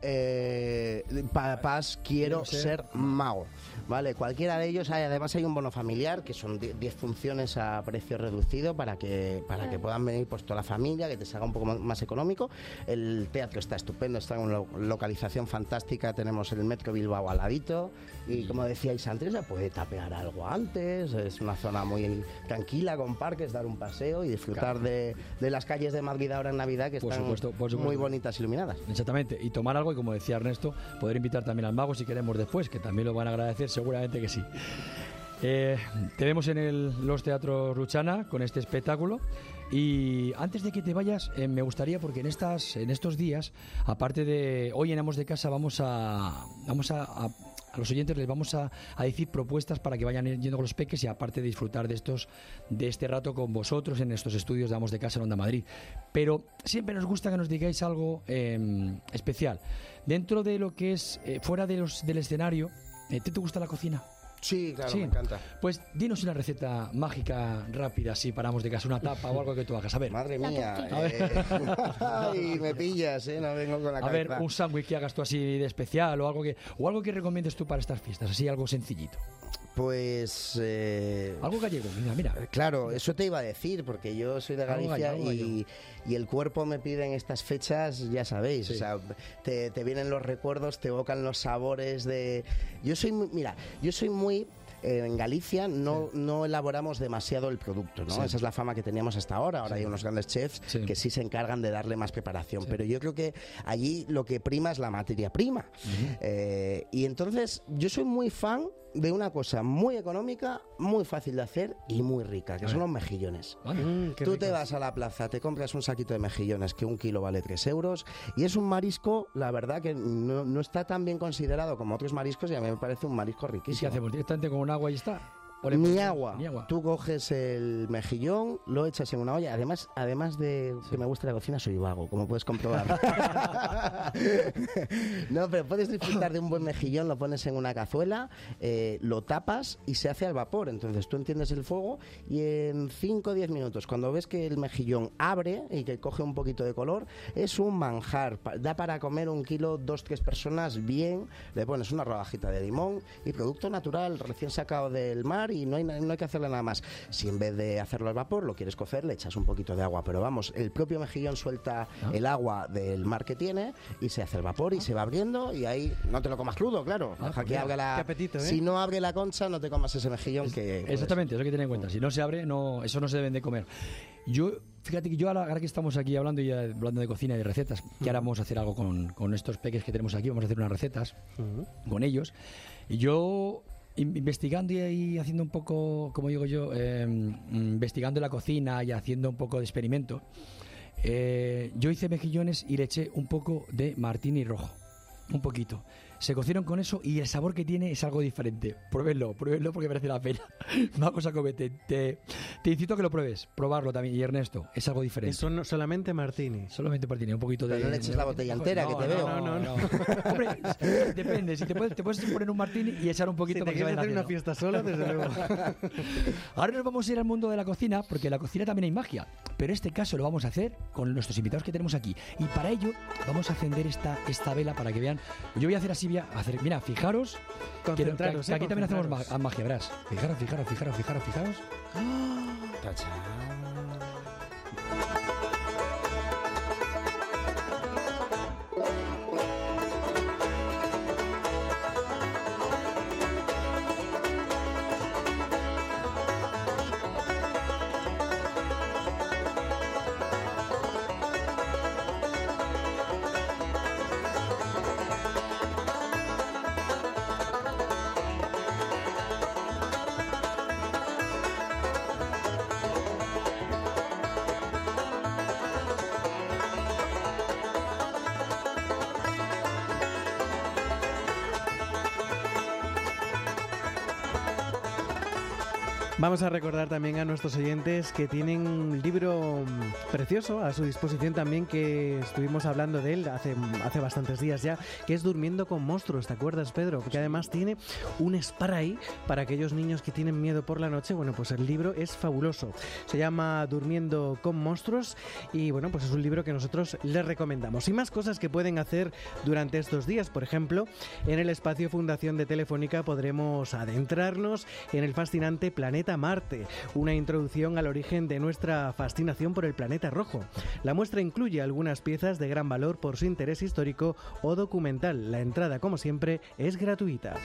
Papás Quiero Ser Mago. Vale, cualquiera de ellos. Además hay un bono familiar, que son 10 funciones a precio reducido para que puedan venir, pues, toda la familia, que te salga un poco más económico. El teatro está estupendo, está en una localización fantástica. Tenemos el Metro Bilbao al ladito y, como decíais antes, ya puede tapear algo antes. Es una zona muy tranquila, con parques, dar un paseo y disfrutar de las calles de Madrid ahora en Navidad, que están muy bonitas, iluminadas. Exactamente, y tomar algo, y como decía Ernesto, poder invitar también al mago si queremos después, que también lo van a agradecer, seguramente que sí. Te vemos en los Teatros Luchana con este espectáculo. Y antes de que te vayas, me gustaría, porque en estos días, aparte de hoy en Amos de Casa, vamos a los oyentes les vamos a decir propuestas para que vayan yendo con los peques, y aparte de disfrutar de este rato con vosotros en estos estudios de Amos de Casa en Onda Madrid. Pero siempre nos gusta que nos digáis algo especial. Dentro de lo que es fuera del escenario, ¿te gusta la cocina? Sí, claro, me encanta. Pues dinos una receta mágica rápida, si paramos de casa, una tapa o algo que tú hagas. A ver. Madre mía. Ay, me pillas, no vengo con la cabeza. A ver, un sándwich que hagas tú así de especial, o algo que recomiendes tú para estas fiestas, así algo sencillito. Pues... algo gallego, mira. Claro, eso te iba a decir, porque yo soy de Galicia y el cuerpo me pide en estas fechas, ya sabéis, sí. O sea, te vienen los recuerdos, te evocan los sabores de... Yo soy muy... en Galicia no elaboramos demasiado el producto, ¿no? Sí. Esa es la fama que teníamos hasta ahora. Ahora hay unos grandes chefs que sí se encargan de darle más preparación, pero yo creo que allí lo que prima es la materia prima. Y entonces yo soy muy fan de una cosa muy económica, muy fácil de hacer y muy rica, que son los mejillones. Tú te vas a la plaza, te compras un saquito de mejillones, que 1 kilo vale 3 euros, y es un marisco, la verdad, que no está tan bien considerado como otros mariscos, y a mí me parece un marisco riquísimo. ¿Y qué hacemos? ¿Directamente con un agua y está? Ni agua. Tú coges el mejillón, lo echas en una olla. Además de que me gusta la cocina, soy vago, como puedes comprobar. No, pero puedes disfrutar de un buen mejillón, lo pones en una cazuela, lo tapas y se hace al vapor. Entonces tú enciendes el fuego y en 5 o 10 minutos, cuando ves que el mejillón abre y que coge un poquito de color, es un manjar. Da para comer 1 kilo, 2-3 personas bien. Le pones una rodajita de limón y producto natural, recién sacado del mar, y no hay que hacerle nada más. Si en vez de hacerlo al vapor lo quieres cocer, le echas un poquito de agua, pero vamos, el propio mejillón suelta el agua del mar que tiene y se hace el vapor y se va abriendo, y ahí no te lo comas crudo, claro. Deja que abra la... Qué apetito, ¿eh? Si no abre la concha, no te comas ese mejillón. Exactamente, eso hay que tener en cuenta. Si no se abre, eso no se deben de comer. Fíjate que ahora que estamos aquí hablando de cocina y de recetas, que ahora vamos a hacer algo con estos peques que tenemos aquí, vamos a hacer unas recetas con ellos, y yo... investigando y haciendo un poco, como digo yo, investigando la cocina y haciendo un poco de experimento, yo hice mejillones y le eché un poco de martini rojo, un poquito. Se cocieron con eso y el sabor que tiene es algo diferente. Pruébenlo porque merece la pena. Vamos a comer. Te incito a que lo pruebes. Probarlo también. Y Ernesto, es algo diferente. Eso no, solamente martini. Solamente martini, un poquito de... Pero no le eches la botella entera, que te veo. No. Hombre, depende. Si te puedes poner un martini y echar un poquito si para que vaya hacer una fiesta sola, desde luego. Ahora nos vamos a ir al mundo de la cocina, porque en la cocina también hay magia. Pero este caso lo vamos a hacer con nuestros invitados que tenemos aquí. Y para ello vamos a encender esta vela para que vean. Yo voy a hacer así, mira, fijaros, concentraros, que aquí también hacemos magia, verás. Fijaros. Vamos a recordar también a nuestros oyentes que tienen un libro precioso a su disposición también, que estuvimos hablando de él hace bastantes días ya, que es Durmiendo con monstruos, ¿te acuerdas, Pedro? Porque además tiene un spray para aquellos niños que tienen miedo por la noche. Bueno, pues el libro es fabuloso. Se llama Durmiendo con monstruos y bueno, pues es un libro que nosotros les recomendamos. Y más cosas que pueden hacer durante estos días. Por ejemplo, en el espacio Fundación de Telefónica podremos adentrarnos en el fascinante planeta Marte, una introducción al origen de nuestra fascinación por el planeta rojo. La muestra incluye algunas piezas de gran valor por su interés histórico o documental. La entrada, como siempre, es gratuita.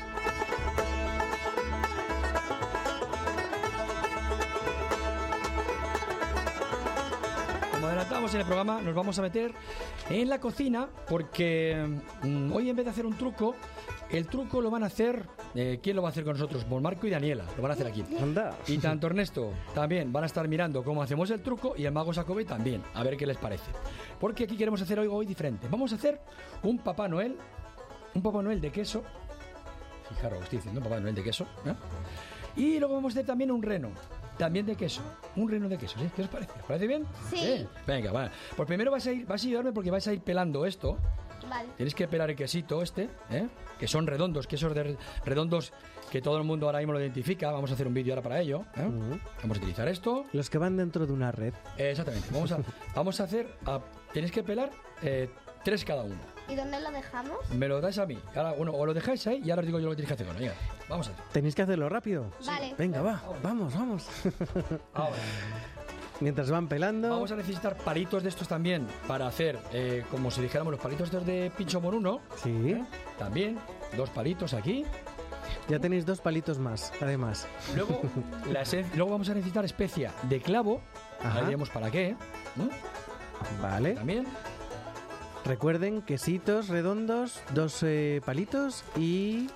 Como adelantamos en el programa, nos vamos a meter en la cocina porque hoy, en vez de hacer un truco, el truco lo van a hacer... ¿quién lo va a hacer con nosotros? Pues Marco y Daniela, lo van a hacer aquí. Anda. Y tanto Ernesto también van a estar mirando cómo hacemos el truco, y el mago Jacobe también, a ver qué les parece. Porque aquí queremos hacer algo hoy diferente. Vamos a hacer un Papá Noel de queso. Fijaros, estoy diciendo un Papá Noel de queso, ¿eh? Y luego vamos a hacer también un reno, también de queso. Un reno de queso, ¿sí? ¿Qué os parece? ¿Os parece bien? Sí. Venga, vale. Pues primero vas a ayudarme porque vais a ir pelando esto. Vale. Tienes que pelar el quesito que son redondos, quesos redondos que todo el mundo ahora mismo lo identifica. Vamos a hacer un vídeo ahora para ello, ¿eh? Vamos a utilizar esto. Los que van dentro de una red. Exactamente. Vamos a hacer... Tienes que pelar 3 cada uno. ¿Y dónde lo dejamos? Me lo dais a mí. Ahora, o lo dejáis ahí y ahora os digo yo lo que tenéis que hacer. Bueno, venga, vamos a hacer. Tenéis que hacerlo rápido. Vale. Venga, vamos. Ahora. Mientras van pelando... Vamos a necesitar palitos de estos también para hacer, como si dijéramos, los palitos estos de pincho moruno. Sí. También, 2 palitos aquí. Ya tenéis 2 palitos más, además. Luego, luego vamos a necesitar especia de clavo. Ahora diremos para qué. Vale. También. Recuerden, quesitos redondos, 2 palitos y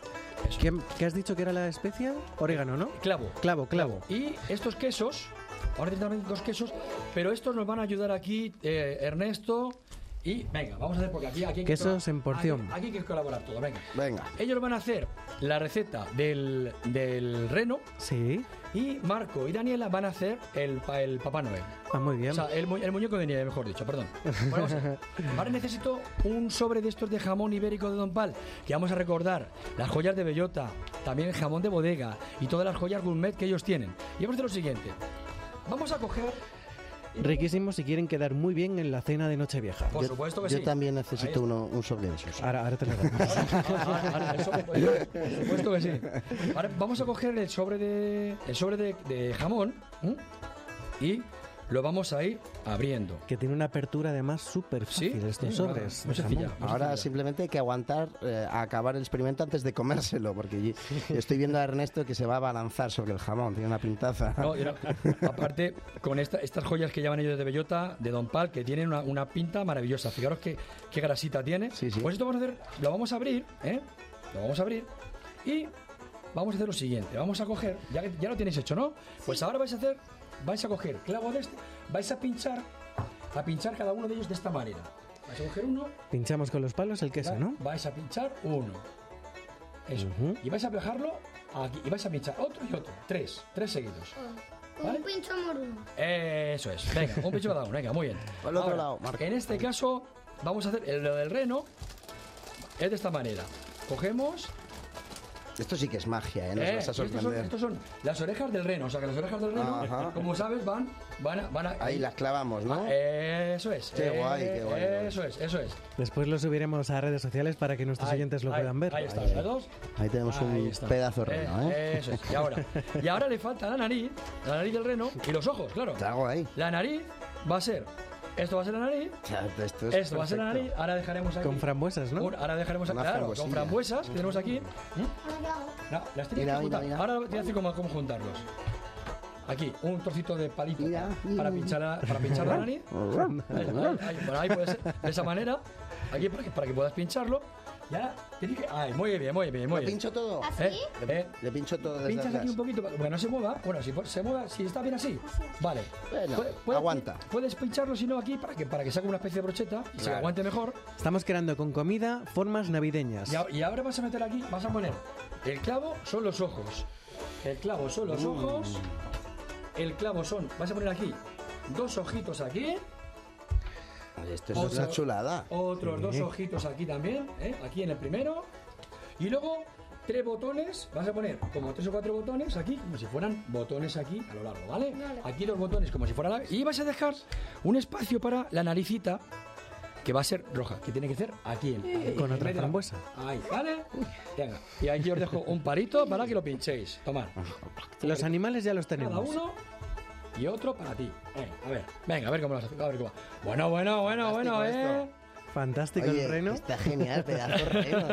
¿Qué has dicho que era la especia? Orégano, ¿no? Clavo. Y estos quesos, ahora directamente 2 quesos, pero estos nos van a ayudar aquí Ernesto y venga, vamos a hacer porque aquí hay que quesos en porción. Aquí hay que colaborar todo, Venga. Ellos van a hacer la receta del reno. Sí. Y Marco y Daniela van a hacer el Papá Noel. Muy bien. O sea, el muñeco de nieve, mejor dicho, perdón. Bueno, ahora necesito un sobre de estos de jamón ibérico de Don Pal, que vamos a recordar las joyas de bellota, también el jamón de bodega y todas las joyas gourmet que ellos tienen. Y vamos a hacer lo siguiente. Vamos a coger... Riquísimos si quieren quedar muy bien en la cena de Nochevieja. Por supuesto que sí. Yo también necesito un sobre de esos. Ahora te lo damos. Por supuesto que sí. Ahora vamos a coger el sobre de jamón y lo vamos a ir abriendo. Que tiene una apertura además súper fácil estos sobres. Muy sencilla. Ahora simplemente hay que aguantar a acabar el experimento antes de comérselo, porque estoy viendo a Ernesto que se va a abalanzar sobre el jamón, tiene una pintaza. No, aparte, con estas joyas que llevan ellos de bellota, de Don Pal, que tienen una pinta maravillosa. Fijaros qué grasita tiene. Sí. Pues esto vamos a hacer, lo vamos a abrir, y vamos a hacer lo siguiente. Vamos a coger, ya lo tenéis hecho, ¿no? Pues ahora vais a coger clavo de este, vais a pinchar cada uno de ellos de esta manera. Vais a coger uno. Pinchamos con los palos el queso, ¿no? Vais a pinchar uno. Eso. Y vais a dejarlo aquí. Y vais a pinchar otro y otro. Tres seguidos. ¿Vale? Un pincho por uno. Eso es. Venga, un pincho cada uno. Venga, muy bien. Al otro lado, Marco. En este caso, vamos a hacer lo del reno. Es de esta manera. Cogemos. Esto sí que es magia, ¿eh? Nos vas a sorprender. Estos son las orejas del reno. O sea, que las orejas del reno, como sabes, van a... Ahí las clavamos, ¿no? Eso es. Qué guay. Eso es. Después lo subiremos a redes sociales para que nuestros oyentes lo puedan ver. Ahí está. Ahí tenemos un pedazo de reno, ¿eh? Eso es. Y ahora le falta la nariz del reno y los ojos, claro. Está guay. La nariz va a ser... Esto va a ser la nariz. Esto va a ser la nariz. Ahora dejaremos aquí. Con frambuesas, ¿no? Ahora dejaremos aquí. Claro, con frambuesas que tenemos aquí. No, las tienes que juntar. Ahora te voy a decir cómo juntarlos. Aquí, un trocito de palito para pinchar la nariz. Ahí puede ser. De esa manera. Aquí para que puedas pincharlo. Y ahora tienes que... Ay, muy bien. ¿Lo pincho todo? ¿Así? Le pincho todo desde pinchas atrás. aquí un poquito, porque no se mueva. Bueno, si se mueva, si está bien así, vale. Bueno, aguanta. Puedes pincharlo, si no, aquí para que saque una especie de brocheta y se aguante mejor. Estamos creando con comida formas navideñas. Y ahora vas a meter aquí, vas a poner el clavo son los ojos. El clavo son los ojos. El clavo vas a poner aquí 2 ojitos aquí. Esto es una chulada. Otros 2 ojitos aquí también, aquí en el primero. Y luego 3 botones, vas a poner como 3 o 4 botones aquí, como si fueran botones aquí a lo largo, ¿vale? Aquí 2 botones como si fuera y vas a dejar un espacio para la naricita, que va a ser roja, que tiene que ser aquí con otra frambuesa. Ahí, ¿vale? Venga. Y aquí os dejo un palito para que lo pinchéis. Tomad. Los animales ya los tenemos. Cada uno. Y otro para ti. Venga, a ver cómo lo haces. Bueno, Fantástico. Oye, el reno. Está genial, pedazo de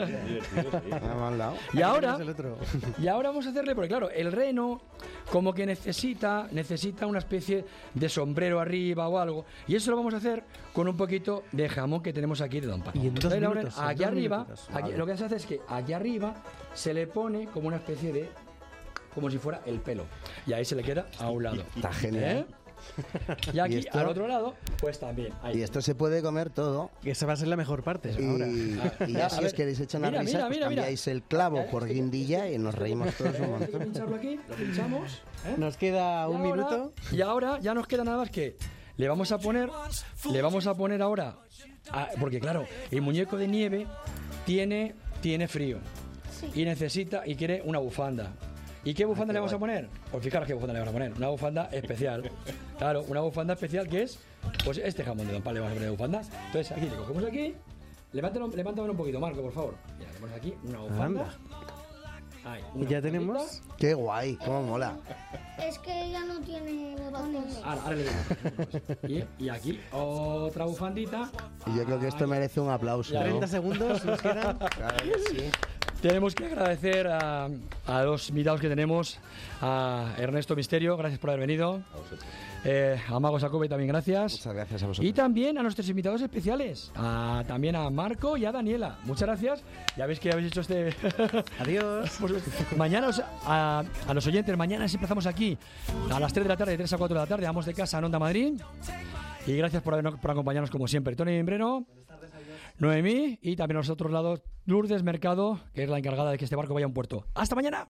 reno. Y ahora vamos a hacerle, porque claro, el reno como que necesita una especie de sombrero arriba o algo. Y eso lo vamos a hacer con un poquito de jamón que tenemos aquí de Don Pal. Y en 2 minutos. Aquí arriba, lo que se hace es que aquí arriba se le pone como una especie de... como si fuera el pelo. Y ahí se le queda a un lado. Está genial. Y aquí, al otro lado, pues también. Ahí. Y esto se puede comer todo. Que esa va a ser la mejor parte ahora. Y ya si os queréis echar una risa, pues cambiáis el clavo por guindilla y nos reímos todos un montón. Hay que pincharlo aquí, lo pinchamos. Nos queda un minuto. Y ahora ya nos queda nada más que le vamos a poner ahora, porque claro, el muñeco de nieve tiene frío y necesita y quiere una bufanda. ¿Y qué bufanda le vamos a poner? Pues fijaros qué bufanda le vamos a poner. Una bufanda especial. Claro, una bufanda especial que es, pues este jamón de Don Pal le vamos a poner de bufanda. Entonces aquí le cogemos aquí. Levántalo un poquito, Marco, por favor. Mira, le ponemos aquí una bufanda. Ahí, y ya tenemos. Qué guay, cómo mola. Es que ya no tiene botones. Ahora le digo. Y aquí otra bufandita. Y yo creo que esto merece un aplauso. 30 segundos nos quedan. Claro que sí. Tenemos que agradecer a los invitados que tenemos, a Ernesto Misterio, gracias por haber venido. A Mago Jacobe también gracias. Muchas gracias a vosotros. Y también a nuestros invitados especiales, también a Marco y a Daniela. Muchas gracias. Ya veis que habéis hecho este... Adiós. Mañana, a los oyentes, mañana empezamos aquí a las 3 de la tarde, de 3 a 4 de la tarde, vamos de casa a Onda Madrid. Y gracias por acompañarnos como siempre. Tony Imbreno, Noemí y también a los otros lados Lourdes Mercado, que es la encargada de que este barco vaya a un puerto. ¡Hasta mañana!